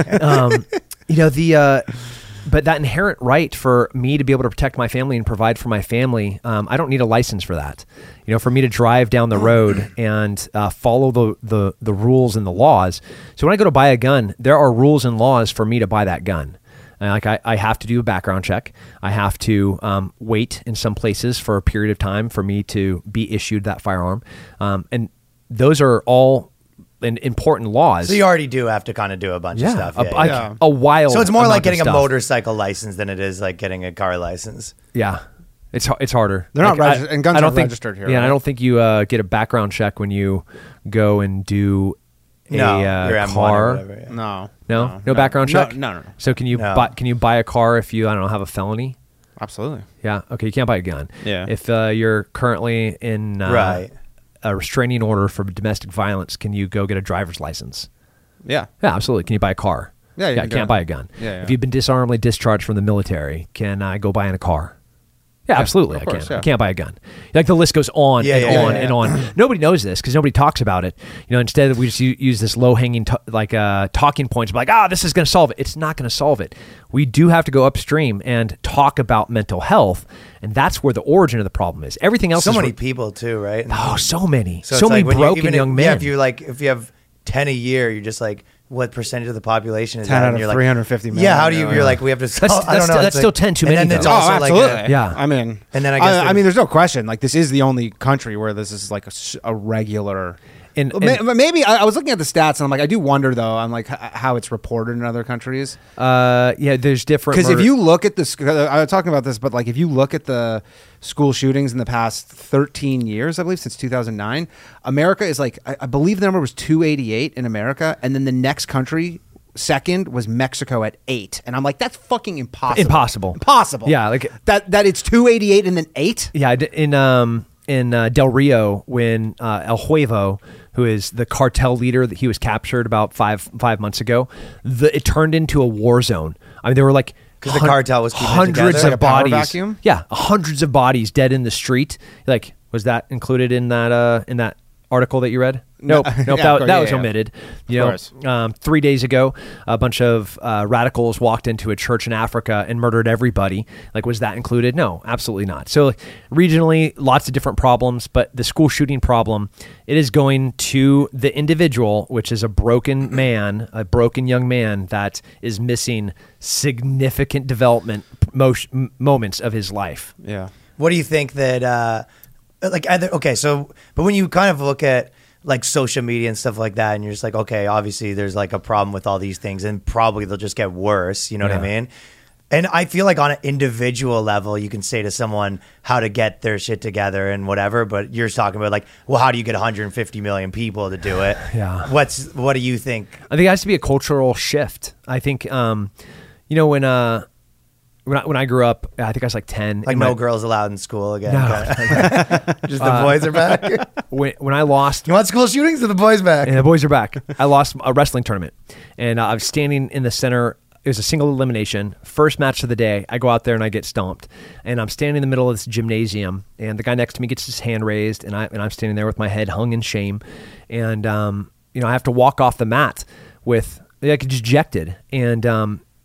um, you know the. Uh, But that inherent right for me to be able to protect my family and provide for my family, um, I don't need a license for that. You know, for me to drive down the road and uh, follow the, the the rules and the laws. So when I go to buy a gun, there are rules and laws for me to buy that gun. Uh, like I, I have to do a background check. I have to um, wait in some places for a period of time for me to be issued that firearm. Um, and those are all and important laws. So you already do have to kind of do a bunch yeah, of stuff. a, Yeah, I- yeah. a wild. So it's more amount like of getting a stuff. motorcycle license than it is like getting a car license. Yeah, it's har- it's harder. They're not Like, regis- and guns I don't aren't think, registered here, Yeah, and I right? don't think you uh, get a background check when you go and do a No, uh, your M one car. or whatever. Yeah. No, No? no, background No, check. No, no, no. So can you No. buy? Can you buy a car if you I don't know have a felony? Absolutely. Yeah. Okay. You can't buy a gun. Yeah. If uh, you're currently in uh, Right. a restraining order for domestic violence, can you go get a driver's license? Yeah. Yeah, absolutely. Can you buy a car? Yeah, you yeah. can Can't go. buy a gun. Yeah, yeah. If you've been dishonorably discharged from the military, can I go buy in a car? Yeah, absolutely. of I course, can. yeah. I can't buy a gun. Like the list goes on Yeah, and yeah, on yeah, and yeah. on. Nobody knows this because nobody talks about it. You know, instead we just u- use this low hanging to- like uh, talking points, like ah, this is going to solve it. It's not going to solve it. We do have to go upstream and talk about mental health, and that's where the origin of the problem is. Everything else So is many re- people too, right? oh, so many, So so, it's many like when you- broken even young if, men. Yeah, if you like, if you have ten a year, you're just like, what percentage of the population is ten that? out And of you're like, three hundred fifty million, Yeah, how do you? yeah, You're yeah. like, we have to. That's- I don't that's know. still- it's that's like- still ten too and many, then it's though. also oh, like absolutely. a- Yeah. I mean, And then I guess I, I there's- mean, there's no question. Like, this is the only country where this is like a, s- a regular. And- Ma- and- maybe I, I was looking at the stats and I'm like, I do wonder though. I'm like, h- how it's reported in other countries. uh, yeah, there's different. Because if murder- you look at this, I was talking about this, but like if you look at the school shootings in the past thirteen years, I believe since two thousand nine, America is like, I, I believe the number was two eighty-eight in America, and then the next country second was Mexico at eight, and I'm like, that's fucking impossible. Impossible. Impossible. Yeah, like- that. That it's two eighty-eight and then eight. Yeah, I d- in um in uh, Del Rio when uh, El Huevo, who is the cartel leader, that he was captured about five five months ago, the, it turned into a war zone. I mean, there were like 'Cause the hun- cartel was keeping it hundreds together? of Like a power bodies. vacuum? Yeah, hundreds of bodies dead in the street. Like, was that included in that uh in that article that you read? Nope, No. nope. Yeah, of that course, that yeah, was yeah. omitted. You Of know, course. um, three days ago, a bunch of uh, radicals walked into a church in Africa and murdered everybody. Like, was that included? No, absolutely not. So, like, regionally, lots of different problems, but the school shooting problem, it is going to the individual, which is a broken man, a broken young man that is missing significant development mo- moments of his life. Yeah. What do you think that, uh, like, either, okay, so, but when you kind of look at like social media and stuff like that, and you're just like, okay, obviously there's like a problem with all these things, and probably they'll just get worse, you know what I Yeah. mean? And I feel like on an individual level, you can say to someone how to get their shit together and whatever, but you're talking about like, well, how do you get one hundred fifty million people to do it? Yeah. What's, what do you think? I think it has to be a cultural shift. I think, um, you know, when uh, when I, when I grew up, I think I was like ten. Like in no my- girls allowed in school again. No. kinda. Just the boys are back. You when when I lost. want school shootings or the boys back? And the boys are back. I lost a wrestling tournament, and uh, I was standing in the center. It was a single elimination, first match of the day. I go out there and I get stomped, and I'm standing in the middle of this gymnasium, and the guy next to me gets his hand raised, and I and I'm standing there with my head hung in shame, and um, you know I have to walk off the mat with like dejected, and um,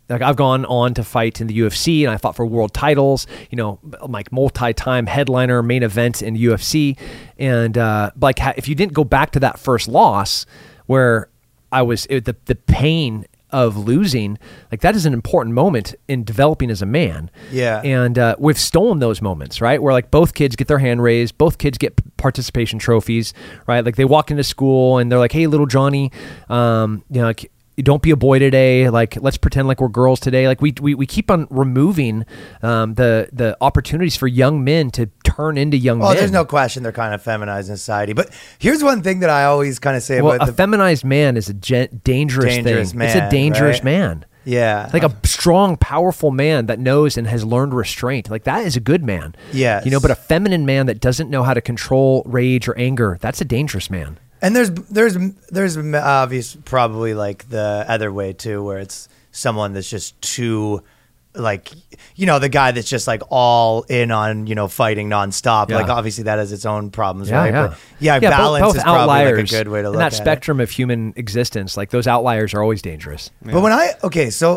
like I've gone on to fight in the U F C and I fought for world titles, you know, like multi-time headliner main event in U F C. And uh, like if you didn't go back to that first loss where I was, it, the, the pain of losing, like that is an important moment in developing as a man. Yeah. And uh, we've stolen those moments, right? Where like both kids get their hand raised, both kids get participation trophies, right? Like they walk into school and they're like, hey, little Johnny, um, you know, like, don't be a boy today. Like, let's pretend like we're girls today. Like we, we, we keep on removing um, the, the opportunities for young men to turn into young well, men. Oh, there's no question they're kind of feminized in society. But here's one thing that I always kind of say well, about a the feminized man is a gen- dangerous, Dangerous thing. man, it's a dangerous right? man. Yeah. Like a strong, powerful man that knows and has learned restraint. Like that is a good man. Yes. You know, but a feminine man that doesn't know how to control rage or anger, that's a dangerous man. And there's there's there's obvious probably like the other way too, where it's someone that's just too, like, you know, the guy that's just like all in on, you know, fighting nonstop. Yeah. Like obviously that has its own problems, Yeah, right? yeah. But yeah, both- balance both is probably like a outliers good way to look in that at spectrum of human existence. Like those outliers are always dangerous. it. But when I okay, so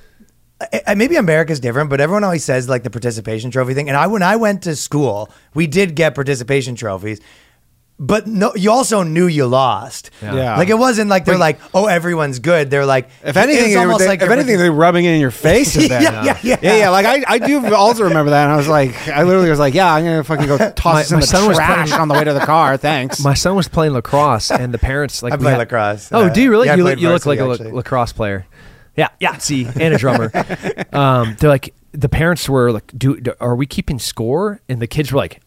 I, I, maybe America's different, but everyone always says like the participation trophy thing. And I when I went to school, we did get participation trophies. But no, you also knew you lost. Yeah. Yeah. Like it wasn't like they're like, oh, everyone's good. They're like, If anything, it's they, almost they, like if they're- anything, they're rubbing it in your face. with that. Yeah, yeah, yeah. yeah, yeah. Like I, I do also remember that. And I was like, I literally was like, yeah, I'm gonna fucking go toss My- this in my the son was trash playing- on the way to the car. Thanks. My son was playing lacrosse, and the parents like I we play had- lacrosse. Oh, Uh, do you really? yeah, I you played look, you look like a varsity, la- actually. lacrosse player. Yeah, yeah. See, and a drummer. um, they're like the parents were like, "Do, do are we keeping score?" And the kids were like,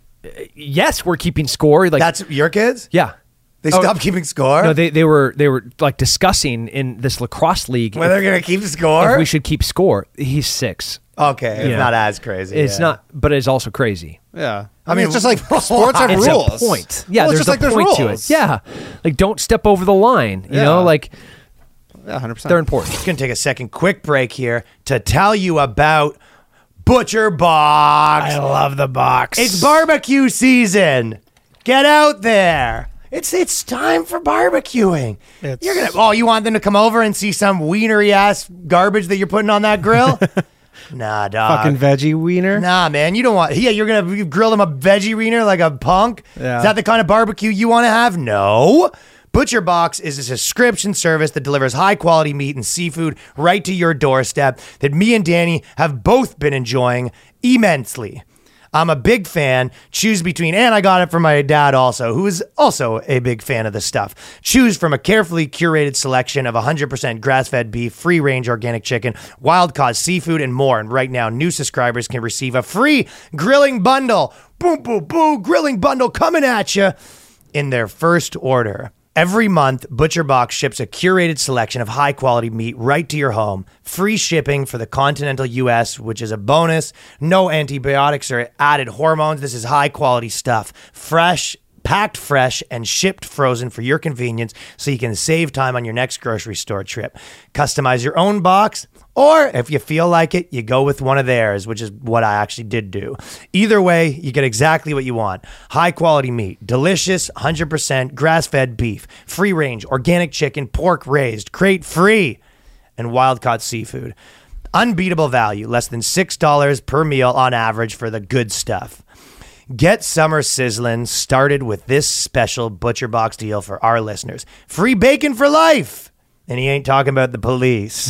"Yes, we're keeping score." Like That's your kids? yeah. They Oh, stopped keeping score? No, they they were they were like discussing in this lacrosse league Whether if, they're going to keep score? if we should keep score. He's six. Okay, it's Yeah. not as crazy. It's yeah. not, but it's also crazy. Yeah. I I mean, mean, it's just like sports have It's rules. a point. Yeah, Well, it's there's just a like there's point to it. rules. Yeah, like don't step over the line. You Yeah. know, like Yeah, one hundred percent. they're important. Just going to take a second quick break here to tell you about Butcher Box. I love the box. It's barbecue season. Get out there. It's it's time for barbecuing. It's- You're gonna oh, you want them to come over and see some wienery ass garbage that you're putting on that grill? Nah, dog. Fucking veggie wiener. Nah, man, you don't want. Yeah, you're gonna you grill them a veggie wiener like a punk. Yeah. Is that the kind of barbecue you want to have? No. Butcher Box is a subscription service that delivers high quality meat and seafood right to your doorstep that me and Danny have both been enjoying immensely. I'm a big fan. Choose between, and I got it from my dad also, who is also a big fan of the stuff. Choose from a carefully curated selection of one hundred percent grass-fed beef, free-range organic chicken, wild-caught seafood, and more. And right now, new subscribers can receive a free grilling bundle. Boom, boom, boom, grilling bundle coming at you in their first order. Every month, Butcher Box ships a curated selection of high-quality meat right to your home. Free shipping for the continental U S, which is a bonus. No antibiotics or added hormones. This is high-quality stuff. Fresh, packed fresh, and shipped frozen for your convenience so you can save time on your next grocery store trip. Customize your own box, or if you feel like it, you go with one of theirs, which is what I actually did do. Either way, you get exactly what you want. High quality meat, delicious, one hundred percent grass-fed beef, free range, organic chicken, pork raised, crate free, and wild-caught seafood. Unbeatable value, less than six dollars per meal on average for the good stuff. Get summer sizzling started with this special Butcher Box deal for our listeners. Free bacon for life. And he ain't talking about the police.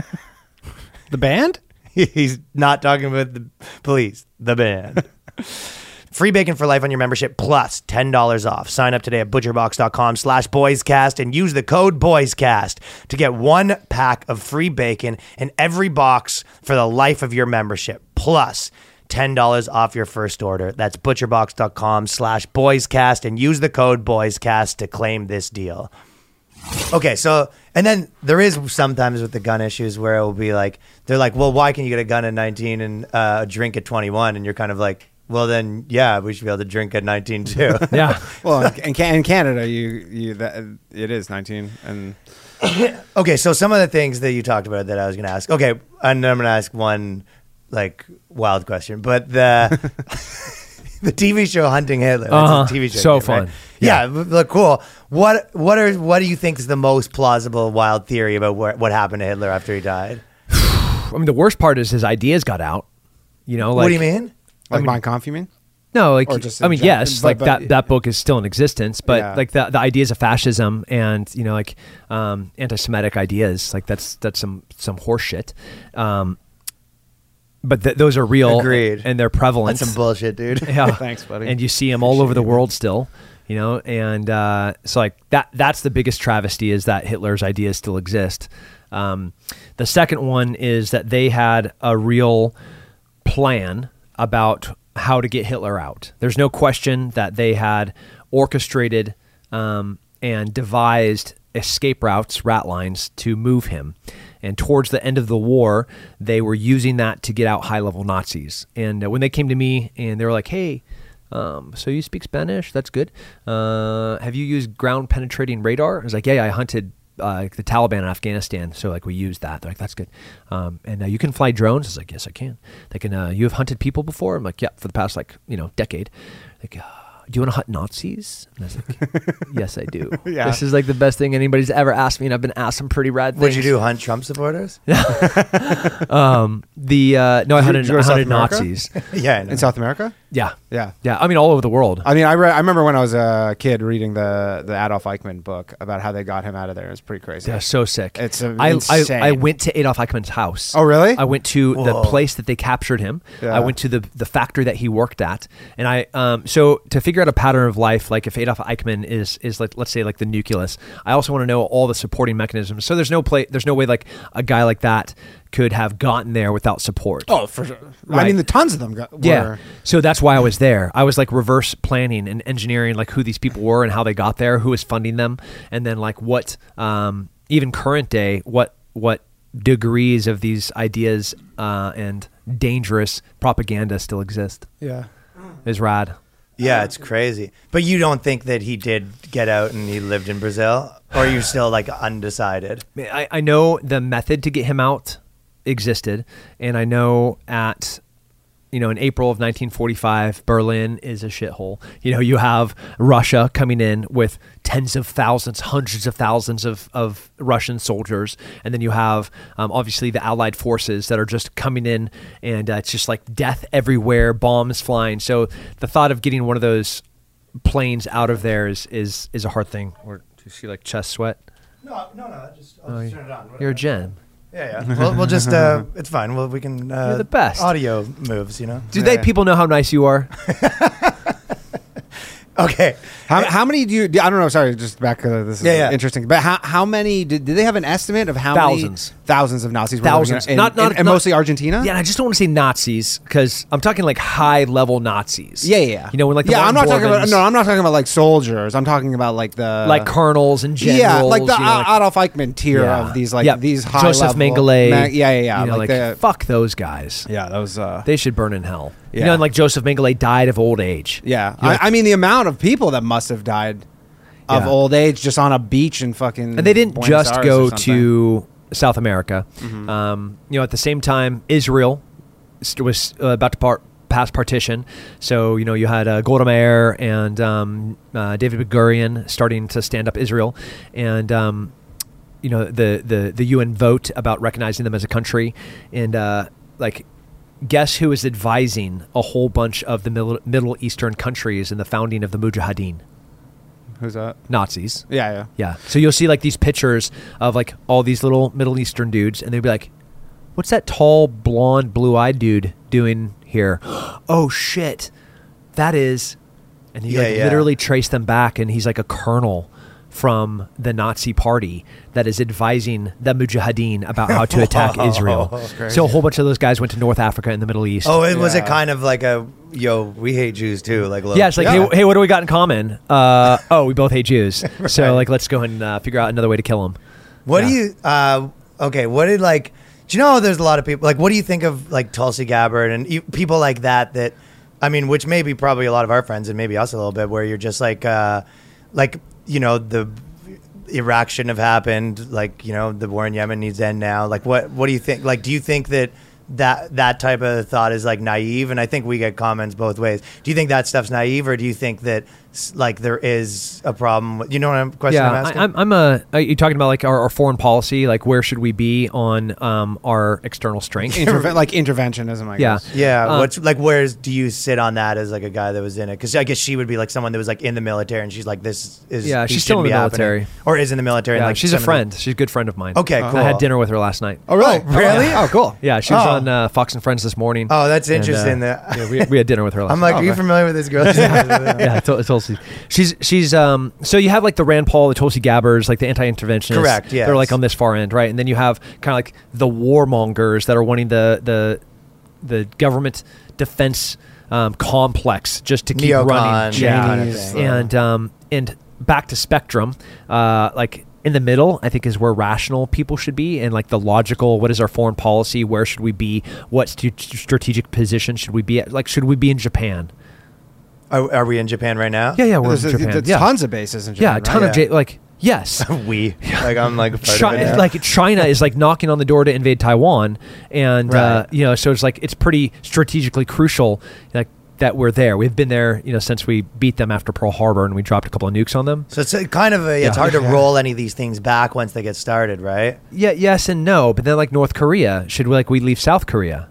The band? He's not talking about the police, the band. Free bacon for life on your membership plus ten dollars off. Sign up today at butcherbox.com slash boyscast and use the code boyscast to get one pack of free bacon in every box for the life of your membership. Plus ten dollars off your first order. That's butcherbox.com slash boyscast and use the code boyscast to claim this deal. Okay, so, and then there is sometimes with the gun issues where it will be like, they're like, well, why can you get a gun at nineteen and uh, a drink at twenty-one? And you're kind of like, well, then, yeah, we should be able to drink at nineteen too. Yeah. Well, in, in, Ca- in Canada, you you that it is nineteen, and Okay, so some of the things that you talked about that I was going to ask. Okay, and I'm going to ask one, like, wild question. But the the T V show Hunting Hitler, that's Uh-huh. a T V show. So name, fun. right? Yeah, but- look, cool. What what are what do you think is the most plausible wild theory about what, what happened to Hitler after he died? I mean, the worst part is his ideas got out. You know, like what do you mean? Like Mein Kampf, you mean? No, like Or just I in mean, gen- yes, but- like but- that that book is still in existence, but Yeah. like the the ideas of fascism and you know like um, anti-Semitic ideas, like that's that's some some horse shit. Um, but th- those are real, Agreed. and they're prevalent. That's some bullshit, dude. Yeah, Thanks, buddy. And you see them all over the world still, you know. And uh, so like that that's the biggest travesty is that Hitler's ideas still exist. Um, the second one is that they had a real plan about how to get Hitler out. There's no question that they had orchestrated um, and devised escape routes, rat lines, to move him. And towards the end of the war, they were using that to get out high-level Nazis. And uh, when they came to me and they were like, hey, um, so you speak Spanish? That's good. Uh, have you used ground-penetrating radar? I was like, yeah, yeah I hunted Uh, the Taliban in Afghanistan, so like we use that. They're like, that's good. Um, and uh, you can fly drones. I was like, yes, I can. They can. Uh, you have hunted people before? I'm like, yeah, for the past like you know decade. Like, uh, do you want to hunt Nazis? And I was like, yes, I do. Yeah. This is like the best thing anybody's ever asked me, and I've been asked some pretty rad things. What'd you do? Hunt Trump supporters? Um, the uh, no, I Did you- hunted, did you go to I South hunted America? Nazis. yeah. I know. In South America? Yeah, Yeah. yeah. I mean, all over the world. I mean, I re- I remember when I was a kid reading the the Adolf Eichmann book about how they got him out of there. It was pretty crazy. They're so sick. It's, uh, I, insane. I I went to Adolf Eichmann's house. Oh, really? I went to the Whoa. place that they captured him. Yeah. I went to the the factory that he worked at, and I um so to figure out a pattern of life, like if Adolf Eichmann is is like let's say like the nucleus, I also want to know all the supporting mechanisms. So there's no play, there's no way like a guy like that could have gotten there without support. Oh, for sure. I Right. mean, the tons of them got, were. Yeah. So that's why I was there. I was like reverse planning and engineering like who these people were and how they got there, who was funding them, and then like what um, even current day, what what degrees of these ideas uh, and dangerous propaganda still exist. Yeah. Is rad. Yeah, it's crazy. But you don't think that he did get out and he lived in Brazil? Or are you still like undecided? I, I know the method to get him out existed, and I know at you know in April of nineteen forty-five Berlin is a shithole. You know, you have Russia coming in with tens of thousands, hundreds of thousands of, of Russian soldiers, and then you have um, obviously the Allied forces that are just coming in, and uh, it's just like death everywhere, bombs flying. So the thought of getting one of those planes out of there is is, is a hard thing. Or do you see like chest sweat? No, no, no. Just, I'll just turn it on. You're a gem. Yeah, yeah. We'll, we'll just, uh, it's fine. Well, we can, uh, You're the best. audio moves, you know? Do they Yeah. people know how nice you are? Okay. How, how many do you? I don't know. Sorry, just back. Uh, this is Yeah, yeah. interesting. But how how many did, did they have an estimate of how Thousands. many thousands of Nazis were living Thousands. in, Not- in- not- and not- mostly Argentina? Yeah, and I just don't want to say Nazis because I'm talking like high level Nazis. Yeah, yeah, yeah. You know, when like the yeah, I'm not Martin talking about Bormanns, no, I'm not talking about like soldiers. I'm talking about like the like colonels and generals. yeah, like the you know, like- Adolf Eichmann tier Yeah. of these like Yeah. these high Joseph level, Mengele. Ma- yeah, yeah, yeah. You know, like, like, the, fuck those guys. yeah, that was uh, They should burn in hell. You Yeah. know, and like Joseph Mengele died of old age. yeah. You're I, like- I mean, the amount of people that must have died of Yeah. old age just on a beach in fucking And they didn't Buenos just Aires go or something. to South America. Mm-hmm. Um, you know, at the same time, Israel st- was uh, about to part, pass partition. So, you know, you had uh, Golda Meir and um, uh, David Ben Gurion starting to stand up Israel. And, um, you know, the, the, the U N vote about recognizing them as a country. And, uh, like, guess who is advising a whole bunch of the Middle, Middle Eastern countries in the founding of the Mujahideen? Who's that? Nazis. Yeah, yeah. Yeah. So you'll see like these pictures of like all these little Middle Eastern dudes, and they'll be like, "What's that tall, blonde, blue-eyed dude doing here?" Oh shit, that is, and you Yeah, like yeah. literally trace them back, and he's like a colonel from the Nazi party that is advising the Mujahideen about how to attack Israel. crazy. So a whole bunch of those guys went to North Africa and the Middle East. Oh, it was it Yeah. kind of like a, yo, we hate Jews too. Like, look. Yeah, it's like, Yeah. Hey, hey, what do we got in common? Uh, oh, we both hate Jews. So, like, let's go and uh, figure out another way to kill them. What Yeah. do you? Uh, okay, what did like? Do you know there's a lot of people like? What do you think of like Tulsi Gabbard and you, people like that? That I mean, which may be probably a lot of our friends and maybe us a little bit, where you're just like, uh, like you know, the Iraq shouldn't have happened. Like you know, the war in Yemen needs to end now. Like, what what do you think? Like, do you think that that that type of thought is like naive, and I think we get comments both ways. Do you think that stuff's naive, or do you think that s- like there is a problem? With, you know what I'm question Yeah, I'm asking? I, I'm, I'm a. Are you talking about like our, our foreign policy? Like where should we be on um, our external strength? Interve- like interventionism, I Yeah. guess. yeah, Uh, what's like? Where's do you sit on that as like a guy that was in it? Because I guess she would be like someone that was like in the military, and she's like, this is Yeah, these she's still shouldn't in be the happening. military. or is in the military. and, Yeah, like she's a some of the- friend. She's a good friend of mine. Okay, I cool. had dinner with her last night. Oh, really? Oh, really? Oh, cool. Yeah, she was Oh. on uh, Fox and Friends this morning. Oh, that's And, uh, interesting. that yeah, we, we had dinner with her last I'm night. like, are you familiar with this girl? yeah, to- Tulsi. She's she's um. So you have like the Rand Paul, the Tulsi Gabbers, like the anti-interventionists. Correct, yes. They're like on this far end, right? And then you have kind of like the warmongers that are wanting the the the government defense um, complex just to keep Neocon, running. yeah, kind of Chinese, thing. and um and back to Spectrum, uh, like. In the middle, I think, is where rational people should be, and like the logical. What is our foreign policy? Where should we be? What st- strategic position should we be at? Like, should we be in Japan? Are, are we in Japan right now? Yeah, yeah, we're There's, in a- Japan. there's yeah. tons of bases in Yeah, Japan. a ton right? of J- like yes. we. Like I'm like a part Chi- of it now. like China is like knocking on the door to invade Taiwan, and uh, Right. you know, so it's like it's pretty strategically crucial, like that we're there. We've been there, you know, since we beat them after Pearl Harbor, and we dropped a couple of nukes on them. So it's a, kind of a, it's Yeah. hard to Yeah. roll any of these things back once they get started, right? Yeah, yes and no. But then, like North Korea, should we like we leave South Korea?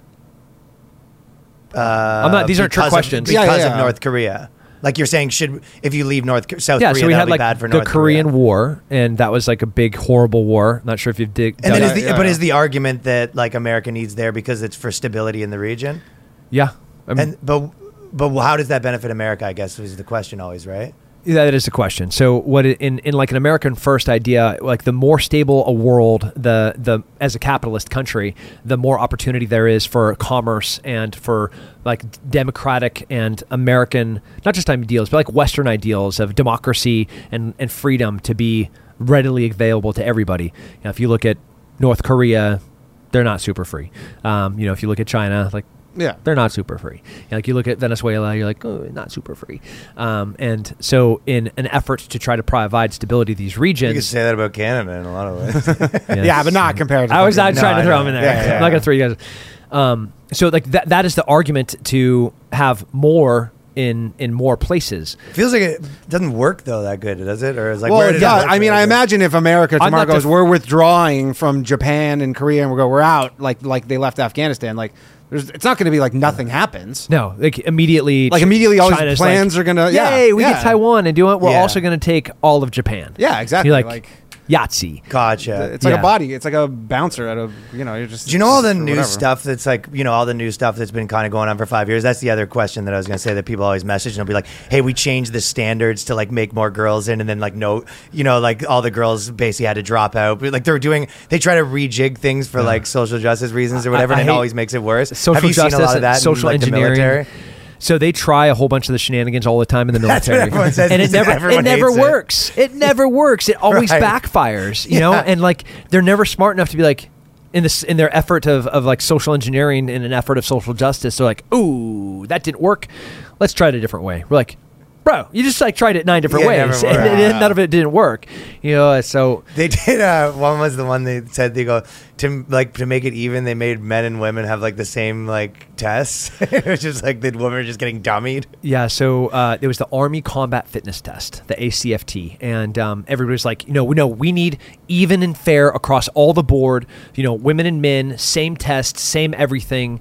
Uh, I'm not- these aren't trick because of- questions. because Yeah, yeah, of yeah. North Korea. Like you're saying, should if you leave North South Yeah, Korea, so we that'll had be like bad for the North Korean Korea. War, and that was like a big, horrible war. Not sure if you've dig. And then dug- is the yeah, but yeah. is the argument that like America needs there because it's for stability in the region? yeah, I mean, And but but how does that benefit America? I guess is the question always, right? Yeah, that is the question. So, what it, in in like an American first idea, like the more stable a world, the the as a capitalist country, the more opportunity there is for commerce and for like democratic and American, not just ideals, but like Western ideals of democracy and and freedom to be readily available to everybody. Now, if you look at North Korea, they're not super free. Um, you know, if you look at China, like. Yeah. They're not super free. Like you look at Venezuela, you're like, oh, not super free. Um, and so, in an effort to try to provide stability to these You could regions, say that about Canada in a lot of ways. Yeah, but not compared to I was fucking- not trying No, to I throw know. them in there. Yeah, yeah, I'm not yeah. gonna throw you guys. Um, so, like that that is the argument to have more in in more places. Feels like it doesn't work though that good, does it? Or is like Well, where did yeah, it work I mean, really I good? imagine if America I'm tomorrow not goes, def- we're withdrawing from Japan and Korea, and we go, we're out, like like they left Afghanistan, like there's, it's not going to be like nothing happens. No, like immediately, Like, Ch- immediately all these China's plans like, are gonna- yeah, Yay, we yeah. get Taiwan and do it. We're Yeah. also going to take all of Japan. Yeah, exactly. You're like, Like- Yahtzee. Gotcha. It's like Yeah. a body. It's like a bouncer at a, you know, you're just. Do you know all the or new whatever. stuff that's like, you know, all the new stuff that's been kind of going on for five years? That's the other question that I was going to say that people always message and they'll be like, hey, we changed the standards to like make more girls in. And then like, no, you know, like all the girls basically had to drop out. But, like they're doing, they try to rejig things for like social justice reasons or whatever. I- I and it hate always makes it worse. Social Have you justice, seen a lot of that social in, like, engineering. the military? So they try a whole bunch of the shenanigans all the time in the That's what military, everyone says, and it is never everyone it never hates it. works. It never works. It always Right. backfires, you know. Yeah. And like they're never smart enough to be like in this in their effort of of like social engineering in an effort of social justice. They're like, ooh, that didn't work. Let's try it a different way. We're like, bro, you just like tried it nine different Yeah, it ways, never and, worked. and none of it didn't work. You know, so They did. Uh, one was the one they said they go to like to make it even. They made men and women have like the same like tests. It was just like the women are just getting dummied. Yeah, so uh, it was the Army Combat Fitness Test, the A C F T, and um, everybody was like, you know, no, we need even and fair across all the board. You know, women and men, same test, same everything.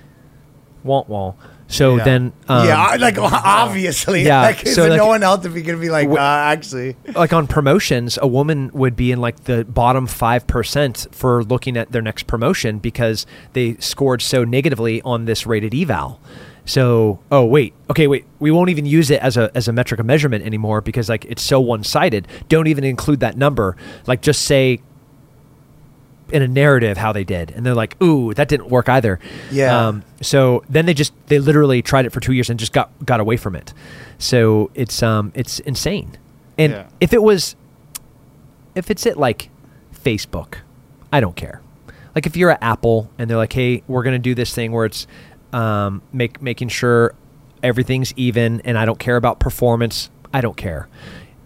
Wah wah. So Yeah. then, um, yeah, I- like obviously. Yeah, Like, is so, there like- no one else if you gonna be like, Wh- uh, actually. like on promotions, a woman would be in like the bottom five percent for looking at their next promotion because they scored so negatively on this rated eval. So, oh wait, okay, wait, we won't even use it as a as a metric of measurement anymore because like it's so one sided. Don't even include that number. Like just say in a narrative how they did, and they're like, ooh, that didn't work either. Yeah. Um, so then they just they literally tried it for two years and just got got away from it. So it's um it's insane. And Yeah. if it was, if it's at like Facebook, I don't care. Like if you're at Apple and they're like, hey, we're gonna do this thing where it's um make making sure everything's even, and I don't care about performance. I don't care.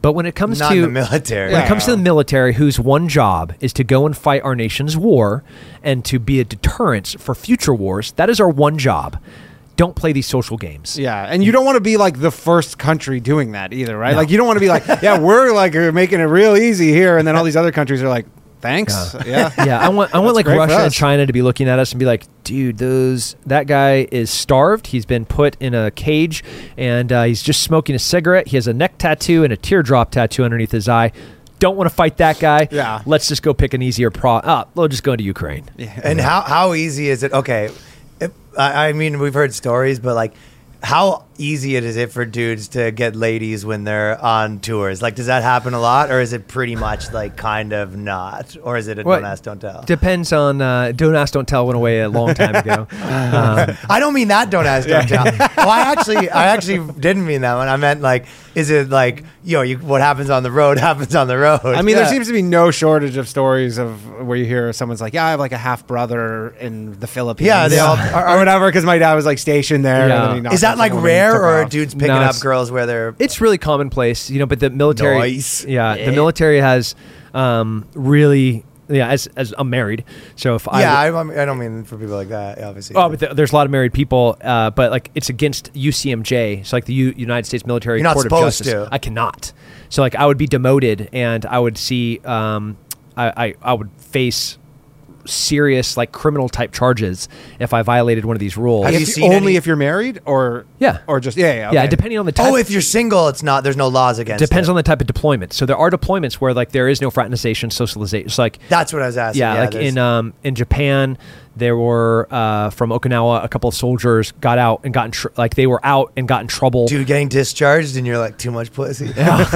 But when it comes Not to in the military. when it comes to the military, whose one job is to go and fight our nation's war and to be a deterrent for future wars, that is our one job. Don't play these social games. Yeah, and you don't want to be like the first country doing that either, right? No. Like you don't want to be like, yeah, we're like uh, making it real easy here, and then all these other countries are like, thanks. Yeah, Yeah, I want I want like great for Russia and us. China to be looking at us and be like, dude, those that guy is starved. He's been put in a cage and uh, he's just smoking a cigarette. He has a neck tattoo and a teardrop tattoo underneath his eye. Don't want to fight that guy. Yeah. Let's just go pick an easier pro. Ah, we'll just go into Ukraine. And how how easy is it? Okay, if, I, I mean we've heard stories, but like, how easy it is it for dudes to get ladies when they're on tours? Like, does that happen a lot, or is it pretty much like kind of not, or is it a Well, don't ask, don't tell? Depends on uh, don't ask, don't tell went away a long time ago. um, I don't mean that. Don't ask, don't tell. Well, I actually, I actually didn't mean that one. I meant like, is it like, you know, you, what happens on the road happens on the road. I mean, Yeah. there seems to be no shortage of stories of where you hear someone's like, yeah, I have like a half brother in the Philippines. Yeah, they all- or, or whatever, because my dad was like stationed there. Yeah. And then he knocked Is that up like someone and rare, took or are off. dudes picking No, up it's- girls where they're? It's really commonplace, you know, but the military, Nice. yeah, Yeah. the military has um, really, yeah, as, as I'm married. So if I, Yeah, I, I mean, I don't mean for people like that, obviously. Oh, but th- there's a lot of married people, uh, but like it's against U C M J. So like the U- United States Military You're not Court of supposed Justice. to. I cannot. So like I would be demoted, and I would see, um, I, I I would face serious like criminal type charges if I violated one of these rules. Have If you you- seen only any- if you're married, or Yeah. or just yeah, yeah, Yeah, okay. depending on the type. Oh, if you're single, it's not. There's no laws against. depends it. on the type of deployment. So there are deployments where like there is no fraternization, socialization. It's like That's what I was asking. yeah, like there's- in um in Japan, there were uh from Okinawa a couple of soldiers got out and got in tr- like they were out and got in trouble. dude getting discharged, and you're like too much pussy.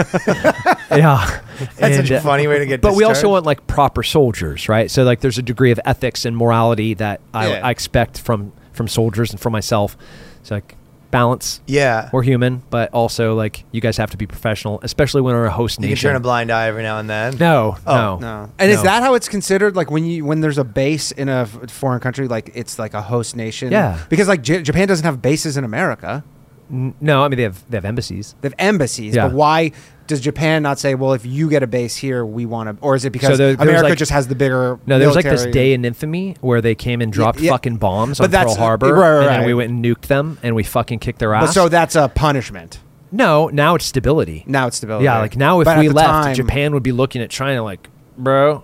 Yeah, That's such And, a uh, funny way to get. But we also discharged. want like proper soldiers, right? So like there's a degree of ethics and morality that I, Yeah. I expect from from soldiers and from myself. So like balance. Yeah. We're human, but also like you guys have to be professional, especially when we're a host You can nation. turn a blind eye every now and then. no, Oh, no, No. And is No. that how it's considered? Like when you when there's a base in a f- foreign country, like it's like a host nation. Yeah. Because like J- Japan doesn't have bases in America; N- no. I mean they have they have embassies. they have embassies. Yeah. But why does Japan not say, well, if you get a base here, we want to? Or is it because there- there was, America like- just has the bigger? No, there was like this military day and- in infamy where they came and dropped yeah. fucking bombs But on that's- Pearl Harbor, right, right, and then right. we went and nuked them, and we fucking kicked their ass. But so that's a punishment. no, now it's stability. Now it's stability. Yeah, like now if But at we the left, time- Japan would be looking at China like, bro,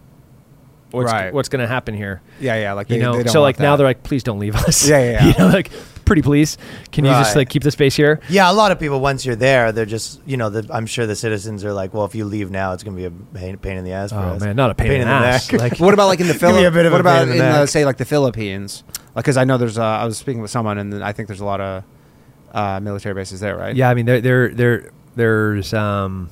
what's Right. what's going to happen here? Yeah, yeah. Like You they, know, they don't so want like now that. they're like, please don't leave us. Yeah, yeah, yeah. you know, like, pretty please, can you just Right. like keep the space here? Yeah, a lot of people once you're there, they're just you know. The, I'm sure the citizens are like, well, if you leave now, it's gonna be a pain, pain in the ass for Oh us. man, not a pain, in the ass. neck. Like, What about like in the Give me a Philippines? bit of What a pain about in in, the the, neck. say like the Philippines? Like, because I know there's. Uh, I was speaking with someone, and I think there's a lot of uh, military bases there, right? yeah, I mean, there, there, there, there's um,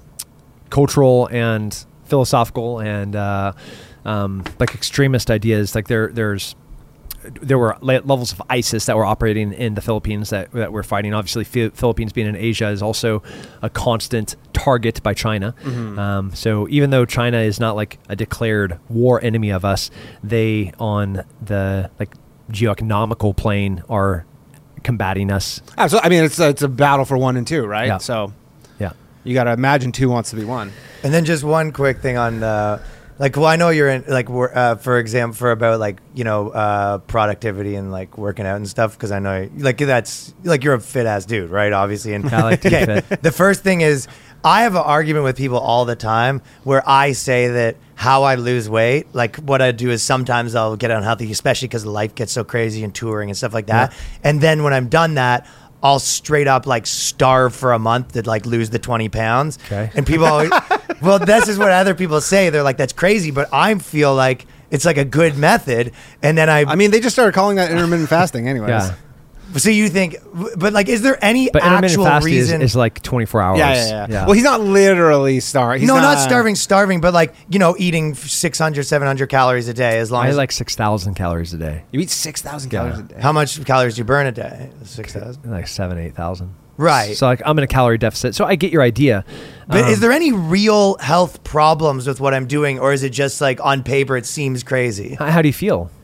cultural and philosophical and uh, um, like extremist ideas. Like there, there's there were le- levels of ISIS that were operating in the Philippines that that we're fighting. Obviously, Phi- Philippines being in Asia is also a constant target by China. Um, so even though China is not like a declared war enemy of us, they on the like geoeconomical plane are combating us. Absolutely. I mean, it's a, it's a battle for one and two, right? Yeah. So Yeah. you got to imagine two wants to be one. And then just one quick thing on, uh, like, well, I know you're in, like, wor- uh, for example, for about like you know uh, productivity and like working out and stuff, because I know like that's like you're a fit ass dude, right? Obviously, and I like to be okay, fit. the first thing is I have an argument with people all the time where I say that how I lose weight, like what I do is sometimes I'll get unhealthy, especially because life gets so crazy and touring and stuff like that, and then when I'm done that, I'll straight up like starve for a month to like lose the twenty pounds. Okay. And people always, well, this is what other people say. They're like, that's crazy. But I feel like it's like a good method. And then I, I mean, they just started calling that intermittent fasting, anyways. Yeah. so you think, but like, is there any But intermittent actual fasting is, reason? is like twenty-four hours. Yeah, yeah, yeah, Well, he's not literally starving. He's no, not, starving, starving, but like, you know, eating six hundred, seven hundred calories a day as long I as like six thousand calories a day. You eat six thousand Yeah. calories a day. how much calories do you burn a day? six thousand. Like seven, eight thousand. Right. So like I'm in a calorie deficit. So I get your idea. But Um, is there any real health problems with what I'm doing, or is it just like on paper it seems crazy? how how do you feel?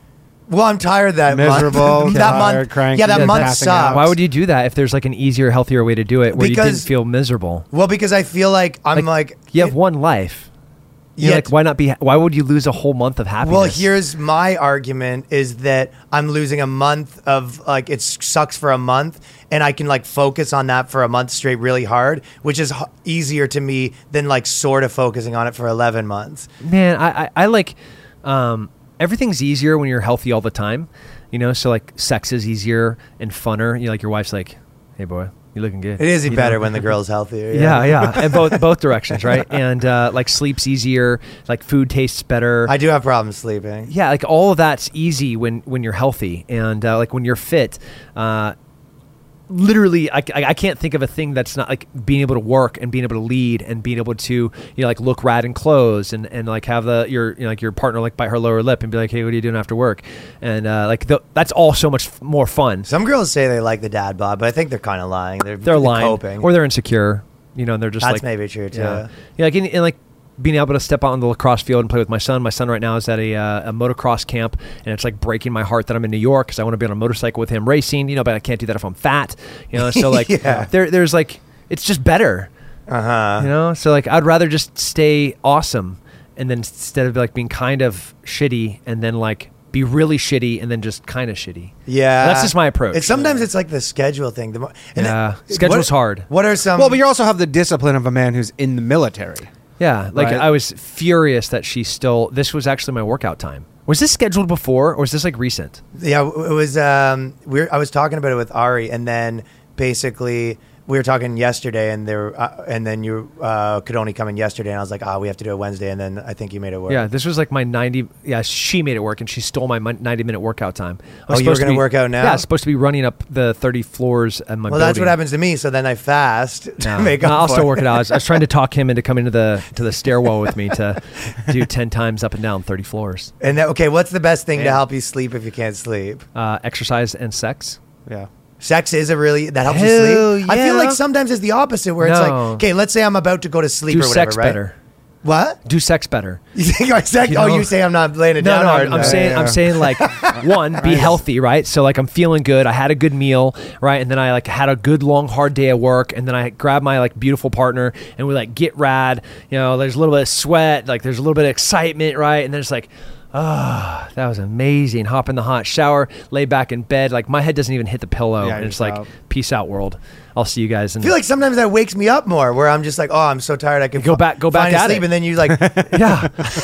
Well, I'm tired that Miserable, month. that tired, month, cranky, yeah, that just month passing sucked. out. Why would you do that if there's like an easier, healthier way to do it where you didn't Because- feel miserable? Well, because I feel like I'm like, You have one life. You're Yeah, like, why not be? Why would you lose a whole month of happiness? Well, here's my argument: is that I'm losing a month of like it sucks for a month, and I can like focus on that for a month straight really hard, which is h- easier to me than like sort of focusing on it for eleven months. Man, I, I, I like um, everything's easier when you're healthy all the time. You know, so like sex is easier and funner. You know, like your wife's like, "Hey, boy, you're looking good." It is You better know? when the girl's healthier. Yeah, yeah, and both both directions, right? And uh, like sleep's easier, like food tastes better. I do have problems sleeping. Yeah, like all of that's easy when when you're healthy, and uh, like when you're fit. Uh, literally, I, I, I can't think of a thing that's not like being able to work and being able to lead and being able to, you know, like look rad in clothes and, and like have the your you know, like your partner like bite her lower lip and be like, hey, what are you doing after work? And uh, like the, that's all so much f- more fun. Some girls say they like the dad bod, but I think they're kind of lying. They're They're lying coping. or they're insecure, you know, and they're just That's like maybe true too. Yeah, yeah, like in, in like being able to step out on the lacrosse field and play with my son. My son right now is at a, uh, a motocross camp, and it's like breaking my heart that I'm in New York because I want to be on a motorcycle with him racing, you know, but I can't do that if I'm fat, you know. So like, Yeah. there, there's like, it's just better, Uh huh. you know. So like, I'd rather just stay awesome, and then instead of like being kind of shitty, and then like be really shitty, and then just kind of shitty. Yeah, That's just my approach. It's sometimes it's like the schedule thing. The mo- and Yeah. then- Schedule's what- hard. What are some? Well, but you also have the discipline of a man who's in the military. Yeah, like Right. I was furious that she still. This was actually my workout time. Was this scheduled before, or was this like recent? Yeah, it was. Um, we were, I was talking about it with Ari, and then basically we were talking yesterday, and there, uh, and then you uh, could only come in yesterday, and I was like, ah, we have to do it Wednesday, and then I think you made it work. Yeah, this was like my ninety. Yeah, she made it work, and she stole my ninety minute workout time. I Oh, was you were supposed to gonna be- work out now? Yeah, I was supposed to be running up the thirty floors at my. Well, that's building. what happens to me. So then I fast to No, make no, up I'll for still it. work it out. I was, I was trying to talk him into coming to the to the stairwell with me to do ten times up and down thirty floors. And then, okay, what's the best thing to Yeah. help you sleep if you can't sleep? Uh, exercise and sex. Yeah. Sex is a really that helps Hell you sleep. I feel yeah. like sometimes it's the opposite, where it's No. like, okay, let's say I'm about to go to sleep Do or whatever, sex right? better. What? Do sex better. You think I sex? You Oh, know? you say I'm not laying it No, down no, hard I'm, I'm enough. saying, I'm yeah. saying like, one, be healthy, right? So like, I'm feeling good. I had a good meal, right? And then I like had a good long hard day at work, and then I grab my like beautiful partner, and we like get rad. You know, there's a little bit of sweat, like there's a little bit of excitement, right? And then it's like, ah, oh, that was amazing. Hop in the hot shower, lay back in bed. Like my head doesn't even hit the pillow, Yeah, and it's you're like, out. peace out, world. I'll see you guys. And I feel like sometimes that wakes me up more, where I'm just like, oh, I'm so tired, I can Go back- go back find at sleep, it. and then you like, yeah,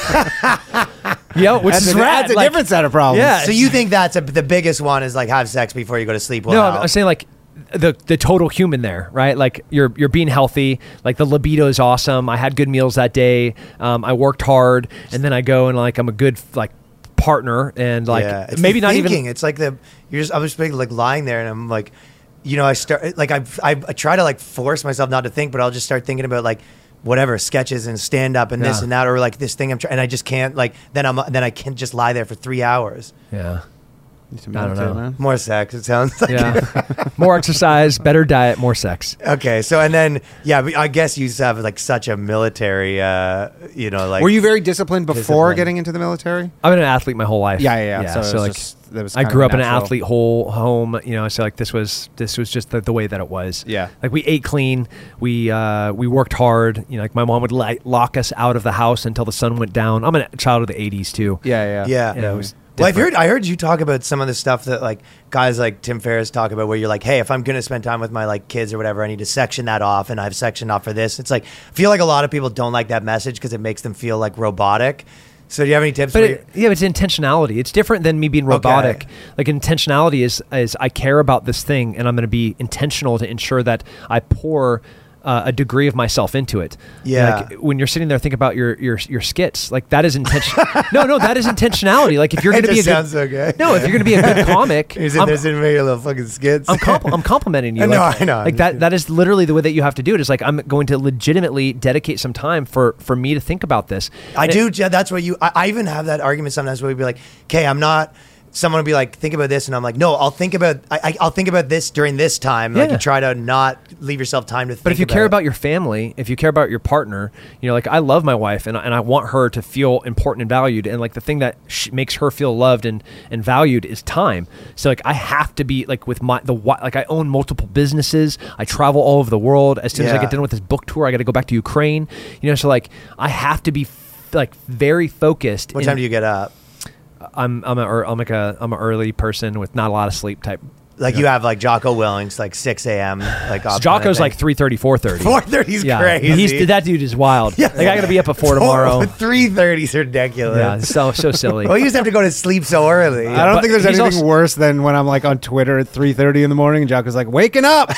yeah, which That's is a, rad. that's a like- different set of problems. Yeah. so you think that's a, the biggest one is like have sex before you go to sleep? Will No, I'm, help. I'm saying like the the total human there, right? Like you're you're being healthy. Like the libido is awesome. I had good meals that day. Um, I worked hard, and then I go and like I'm a good like partner, and like yeah. It's maybe the not thinking. even. It's like the you're just. I was just like lying there, and I'm like, you know, I start like I, I I try to like force myself not to think, but I'll just start thinking about like whatever sketches and stand up and this Yeah. and that, or like this thing I'm trying, and I just can't like. Then I'm then I can just lie there for three hours. Yeah, Need to I don't meditate, know. man. More sex. It sounds like. yeah. More exercise, better diet, more sex. Okay, so and then yeah, but I guess you have like such a military, uh, you know, like. Were you very disciplined before Discipline. getting into the military? I've been an athlete my whole life. Yeah, yeah, yeah. So So, it was like, just- that was I kind grew of up in an natural. athlete whole home, you know. So like this was this was just the, the way that it was. Yeah. Like we ate clean, we uh, we worked hard. You know, like my mom would li- lock us out of the house until the sun went down. I'm a child of the eighties too. Yeah, yeah. Yeah. Yeah, it was Well, I've different. heard I heard you talk about some of the stuff that like guys like Tim Ferriss talk about, where you're like, hey, if I'm gonna spend time with my like kids or whatever, I need to section that off, and I've sectioned off for this. It's like I feel like a lot of people don't like that message because it makes them feel like robotic. So do you have any tips? But where it, yeah, but it's intentionality. It's different than me being robotic. Okay. Like intentionality is is I care about this thing, and I'm going to be intentional to ensure that I pour uh, a degree of myself into it. Yeah. Like when you're sitting there, think about your your your skits. Like that is intention. no, no, that is intentionality. Like if you're It going to be a just good, sounds so good. no, if you're going to be a good comic, You're sitting I'm- there sitting making little fucking skits. I'm compl- I'm complimenting you. I know, like, I know. Like that. That is literally the way that you have to do it. Is like I'm going to legitimately dedicate some time for for me to think about this. I And do. it- Yeah, that's what you. I, I even have that argument sometimes where we'd be like, "Okay, I'm not." someone would be like, think about this, and I'm like, no, I'll think about I, I, I'll think about this during this time. Like Yeah. you try to not leave yourself time to think. But if you about care it. about your family, if you care about your partner, you know, like I love my wife and, and I want her to feel important and valued. And like the thing that sh- makes her feel loved and, and valued is time. So like I have to be like with my, the like I own multiple businesses. I travel all over the world. As soon as I Yeah. get done with this book tour, I got to go back to Ukraine. You know, so like I have to be f- like very focused. what in- time do you get up? I'm I'm a I'm like a I'm an early person with not a lot of sleep type. Like you have like Jocko Willings, like six a.m. Like So Jocko's like three thirty, four thirty. four thirty is Yeah, crazy. he's that dude is wild. Yeah. Like I got to be up at four tomorrow. three thirty is ridiculous. Yeah, so so silly. Well, you used to have to go to sleep so early. I don't but think there's he's anything also- worse than when I'm like on Twitter at three thirty in the morning and Jocko's like, waking up.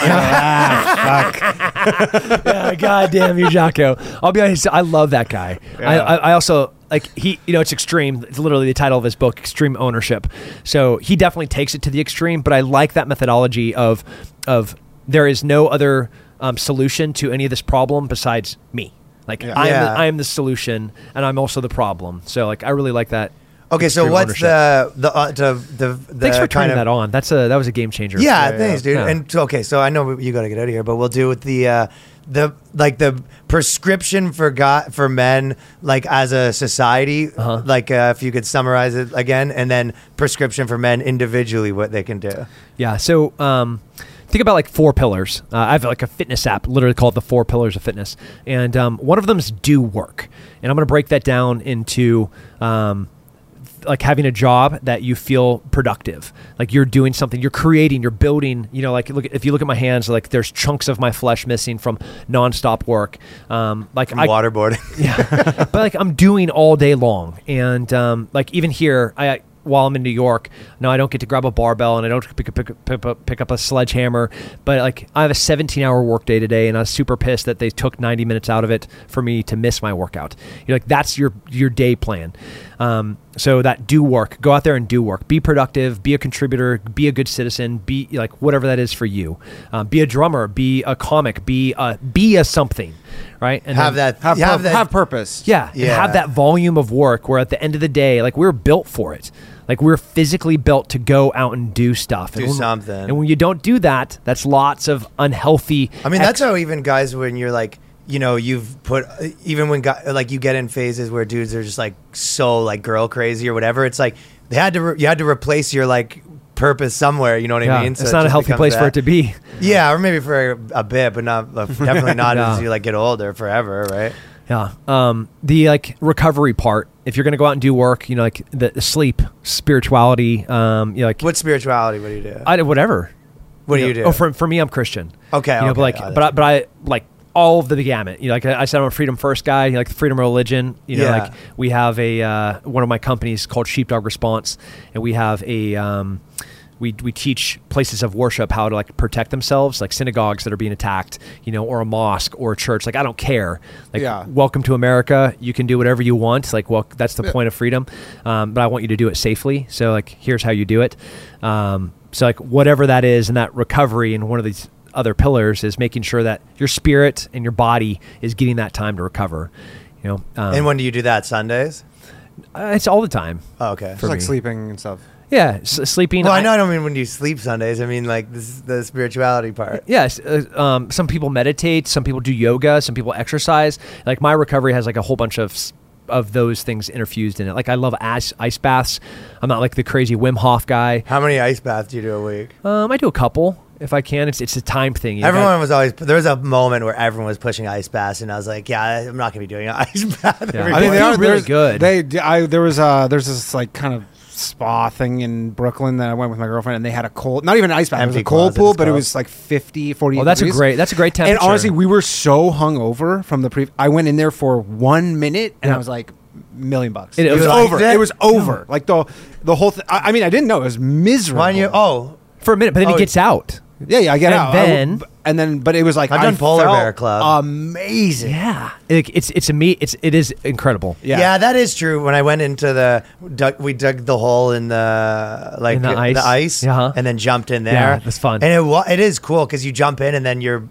ah, fuck. Yeah, God damn you, Jocko. I'll be honest, I love that guy. I, I, I also like he, you know, it's extreme. It's literally the title of his book, Extreme Ownership. So he definitely takes it to the extreme. But I like that methodology of of there is no other um, solution to any of this problem besides me. Like I am, Yeah. the, I am the solution, and I'm also the problem. So like I really like that. Okay, so extreme what's ownership. the the uh, the the, the Thanks for kind turning of, that on. That's a that was a game changer. Yeah, thanks, dude. Yeah. And so, okay, so I know you got to get out of here, but we'll do with the uh, the like the prescription for God for men, like as a society. Uh-huh. Like uh, if you could summarize it again, and then prescription for men individually, what they can do. Yeah. So um, think about like four pillars. Uh, I have like a fitness app, literally called the Four Pillars of Fitness, and um, one of them is do work. And I'm going to break that down into um, like having a job that you feel productive, like you're doing something, you're creating, you're building. You know, like look if you look at my hands, like there's chunks of my flesh missing from nonstop work. Um, like From I, waterboarding. yeah, but like I'm doing all day long, and um, like even here, I while I'm in New York, no, I don't get to grab a barbell and I don't pick, pick, pick, up, pick up a sledgehammer. But like I have a seventeen hour workday today, and I was super pissed that they took ninety minutes out of it for me to miss my workout. You're like that's your your day plan. Um, so that do work, go out there and do work, be productive, be a contributor, be a good citizen, be like whatever that is for you. Um, be a drummer, be a comic, be a be a something, right? And have then- that. Have, have pur- that. have purpose. yeah, and Yeah. have that volume of work where at the end of the day, like we're built for it. Like we're physically built to go out and do stuff. Do and when, something. And when you don't do that, that's lots of unhealthy. I mean, ex- that's how even guys, when you're like, you know, you've put, even when guy, like you get in phases where dudes are just like so like girl crazy or whatever. It's like they had to, re- you had to replace your like purpose somewhere. You know what yeah, I mean? So it's it not a just healthy becomes place for that. it to be. Yeah, or maybe for a, a bit, but not uh, definitely not No. as you like get older forever, right? Yeah. Um, the like recovery part. If you're gonna go out and do work, you know, like the, the sleep, spirituality. Um, you know, like What spirituality? What do you do? I whatever. what do know, you do? Oh, for for me, I'm Christian. Okay, You know, but okay, like, oh, but I, but I like all of the gamut. You know, like I I said, I'm a freedom first guy. You know, like the freedom of religion. You know, Yeah. like we have a uh, one of my companies called Sheepdog Response, and we have a. Um, we, we teach places of worship how to like protect themselves, like synagogues that are being attacked, you know, or a mosque or a church. Like I don't care. Like Yeah. welcome to America. You can do whatever you want. Like well, that's the point of freedom. Um, but I want you to do it safely. So like here's how you do it. Um, so like whatever that is, and that recovery and one of these other pillars is making sure that your spirit and your body is getting that time to recover. You know, um, and when do you do that? Sundays? uh, it's all the time. Oh, okay. Just like me. sleeping and stuff. Yeah, s- sleeping. Well, I know I don't mean when you sleep Sundays. I mean like this is the spirituality part. Yes, uh, um, some people meditate, some people do yoga, some people exercise. Like my recovery has like a whole bunch of s- of those things interfused in it. Like I love ice ice baths. I'm not like the crazy Wim Hof guy. How many ice baths do you do a week? Um, I do a couple if I can. It's it's a time thing. You know, Everyone was always, there was a moment where everyone was pushing ice baths, and I was like, yeah, I'm not going to be doing an ice bath. Yeah. every I I They mean, they day. feel are really there's- good. They, d- I there was uh there's this like kind of spa thing in Brooklyn that I went with my girlfriend, and they had a cold, not even an ice bath, it was Empty a cold closet, pool, it's but it called. was like fifty, forty Oh, that's a degrees. great that's a great temperature. And honestly, we were so hungover from the pre. I went in there for one minute, and Yeah. I was like, million bucks. It- It, it was was like over. that? It was over. Like the the whole.Th- I, I mean, I didn't know it was miserable. Why don't you, oh, for a minute, but then Oh, it gets out. yeah, yeah. I get and out. I w- then- and then, but it was like I've I done Polar felt Bear Club. Amazing. Yeah, Like, it's it's a me. It's it is incredible. Yeah. yeah. that is true. When I went into the, dug, we dug the hole in the, like In the ice? ice Yeah. and then jumped in there. Yeah, that's fun. And it wa- it is cool because you jump in and then you're,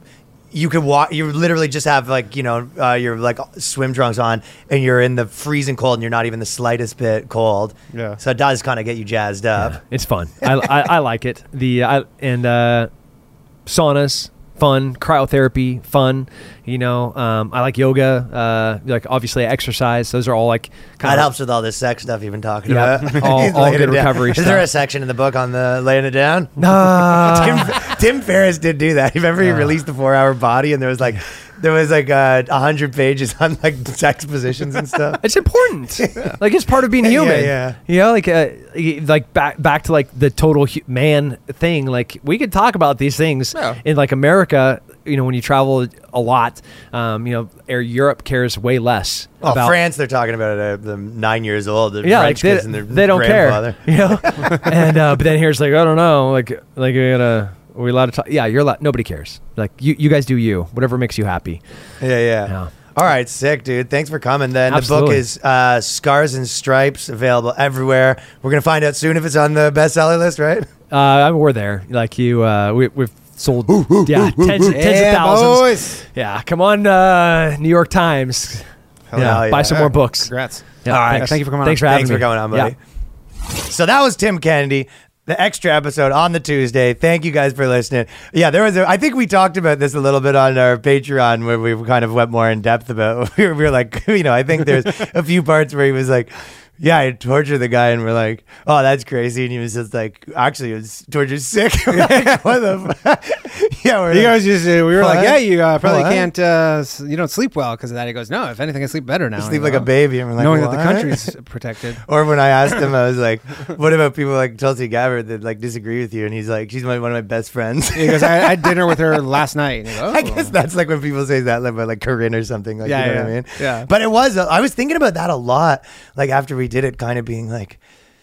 you could walk. You literally just have like you know uh, your like swim trunks on, and you're in the freezing cold, and you're not even the slightest bit cold. Yeah. So it does kind of get you jazzed up. Yeah, it's fun. I, I, I like it. The I, and uh, saunas, fun. Cryotherapy, fun. You know, um, I like yoga. Uh, like obviously I exercise. Those are all like kind That of helps with all this sex stuff you've been talking Yeah, about. all- He's all laying good it down. recovery Is there a stuff. section in the book on the laying it down? Nah. Tim, Tim Ferriss did do that. Remember he released the Four Hour Body, and there was like there was like uh, a hundred pages on like sex positions and stuff. It's important. Like it's part of being human. yeah. You know, like uh, like back back to like the total hu- man thing. Like we could talk about these things Yeah. in like America. You know, when you travel a lot, um, you know, Air Europe cares way less Oh, about France, they're talking about it. Uh, the nine years old, the Yeah, French like kids they, and their they don't grandfather. care. You know, and uh, but then here's like I don't know, like like we gotta. Are we allowed to talk? Yeah, you're allowed. Nobody cares. Like you, you guys do you. Whatever makes you happy. Yeah, yeah. Yeah. All right, sick, dude. Thanks for coming. Then Absolutely. the book is uh, Scars and Stripes, available everywhere. We're gonna find out soon if it's on the bestseller list, right? Uh, I mean, we're there. Like you, uh, we, we've sold yeah tens, tens Yeah, of thousands. boys. Yeah, come on, uh, New York Times. Hell yeah, yeah. buy some more books. Congrats. Yeah, All right. thanks. Thank you for coming on. Thanks for having Thanks me. for coming on, buddy. Yeah. So that was Tim Kennedy, the extra episode on the Tuesday. Thank you guys for listening. Yeah, there was. A, I think we talked about this a little bit on our Patreon where we kind of went more in depth about. We were, we were like, you know, I think there's a few parts where he was like, "Yeah, I tortured the guy," and we're like, "Oh, that's crazy," and he was just like, "Actually, it was torture sick." Like, what the? Fuck? Yeah, we're You like, guys just, uh, we were What? like, yeah, you uh, probably What? can't, uh, s- you don't sleep well because of that. He goes, no, if anything, I sleep better now. sleep You like know? a baby, and we're like, Knowing what? that the country's protected. Or when I asked him, I was like, "What about people like Tulsi Gabbard that like disagree with you?" And he's like, "She's my, one of my best friends." He goes, I, I had dinner with her last night. And you go, I oh. guess that's like when people say that like, about like Corinne or something. Like, Yeah, you know yeah, what I mean? yeah. But it was. I was thinking about that a lot. Like after we did it, kind of being like,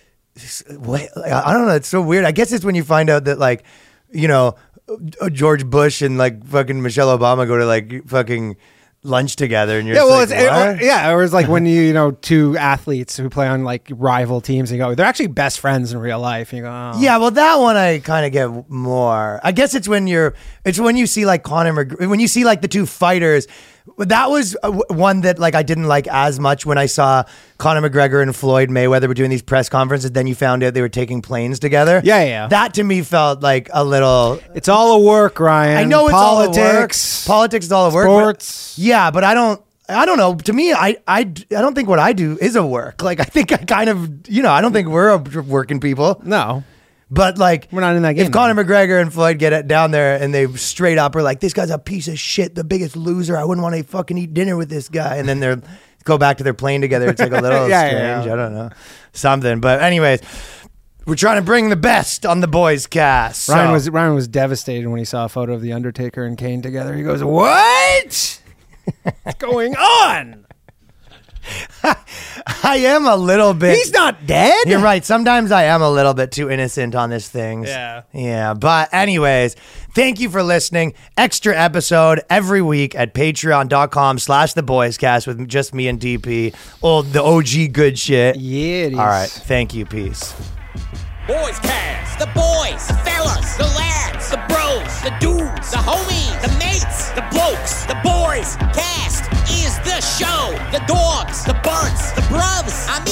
wait, like, I don't know. It's so weird. I guess it's when you find out that like, you know, George Bush and like fucking Michelle Obama go to like fucking lunch together, and you're Yeah, just well, like, it's it, what? yeah, or it's like when you you know two athletes who play on like rival teams, and you go, they're actually best friends in real life. And you go, oh. Yeah, well, that one I kind of get more. I guess it's when you're, it's when you see like Conor McGregor, when you see like the two fighters. That was uh, w- one that like I didn't like as much when I saw Conor McGregor and Floyd Mayweather were doing these press conferences. Then you found out they were taking planes together. Yeah, yeah, yeah. That to me felt like a little. It's all a work, Ryan. I know it's politics, all a work. Politics is all a work. but- sports. yeah, but I don't. I don't know. To me, I, I, I don't think what I do is a work. Like I think I kind of, you know, I don't think we're a working people. No, But like, We're not in that game If Conor McGregor and Floyd get it down there and they straight up are like, "This guy's a piece of shit, the biggest loser. I wouldn't want to fucking eat dinner with this guy," and then they're go back to their plane together. It's like a little Yeah, yeah, strange. yeah. I don't know, something. But anyways, we're trying to bring the best on the boys cast. Ryan So- was Ryan was devastated when he saw a photo of the Undertaker and Kane together. He goes, "What? What's going on? I am a little bit. He's not dead." You're right. Sometimes I am a little bit too innocent on this thing. Yeah. Yeah. But anyways, thank you for listening. Extra episode every week at patreon.com slash the boys cast with just me and D P. Old the O G good shit. Yeah, it is. All right. Thank you. Peace. Boys Cast. The boys, fellas, the lads, the bros, the dudes, the homies, the mates, the blokes. The Boys Cast is the show. The dogs, the bunts, the bruvs. I'm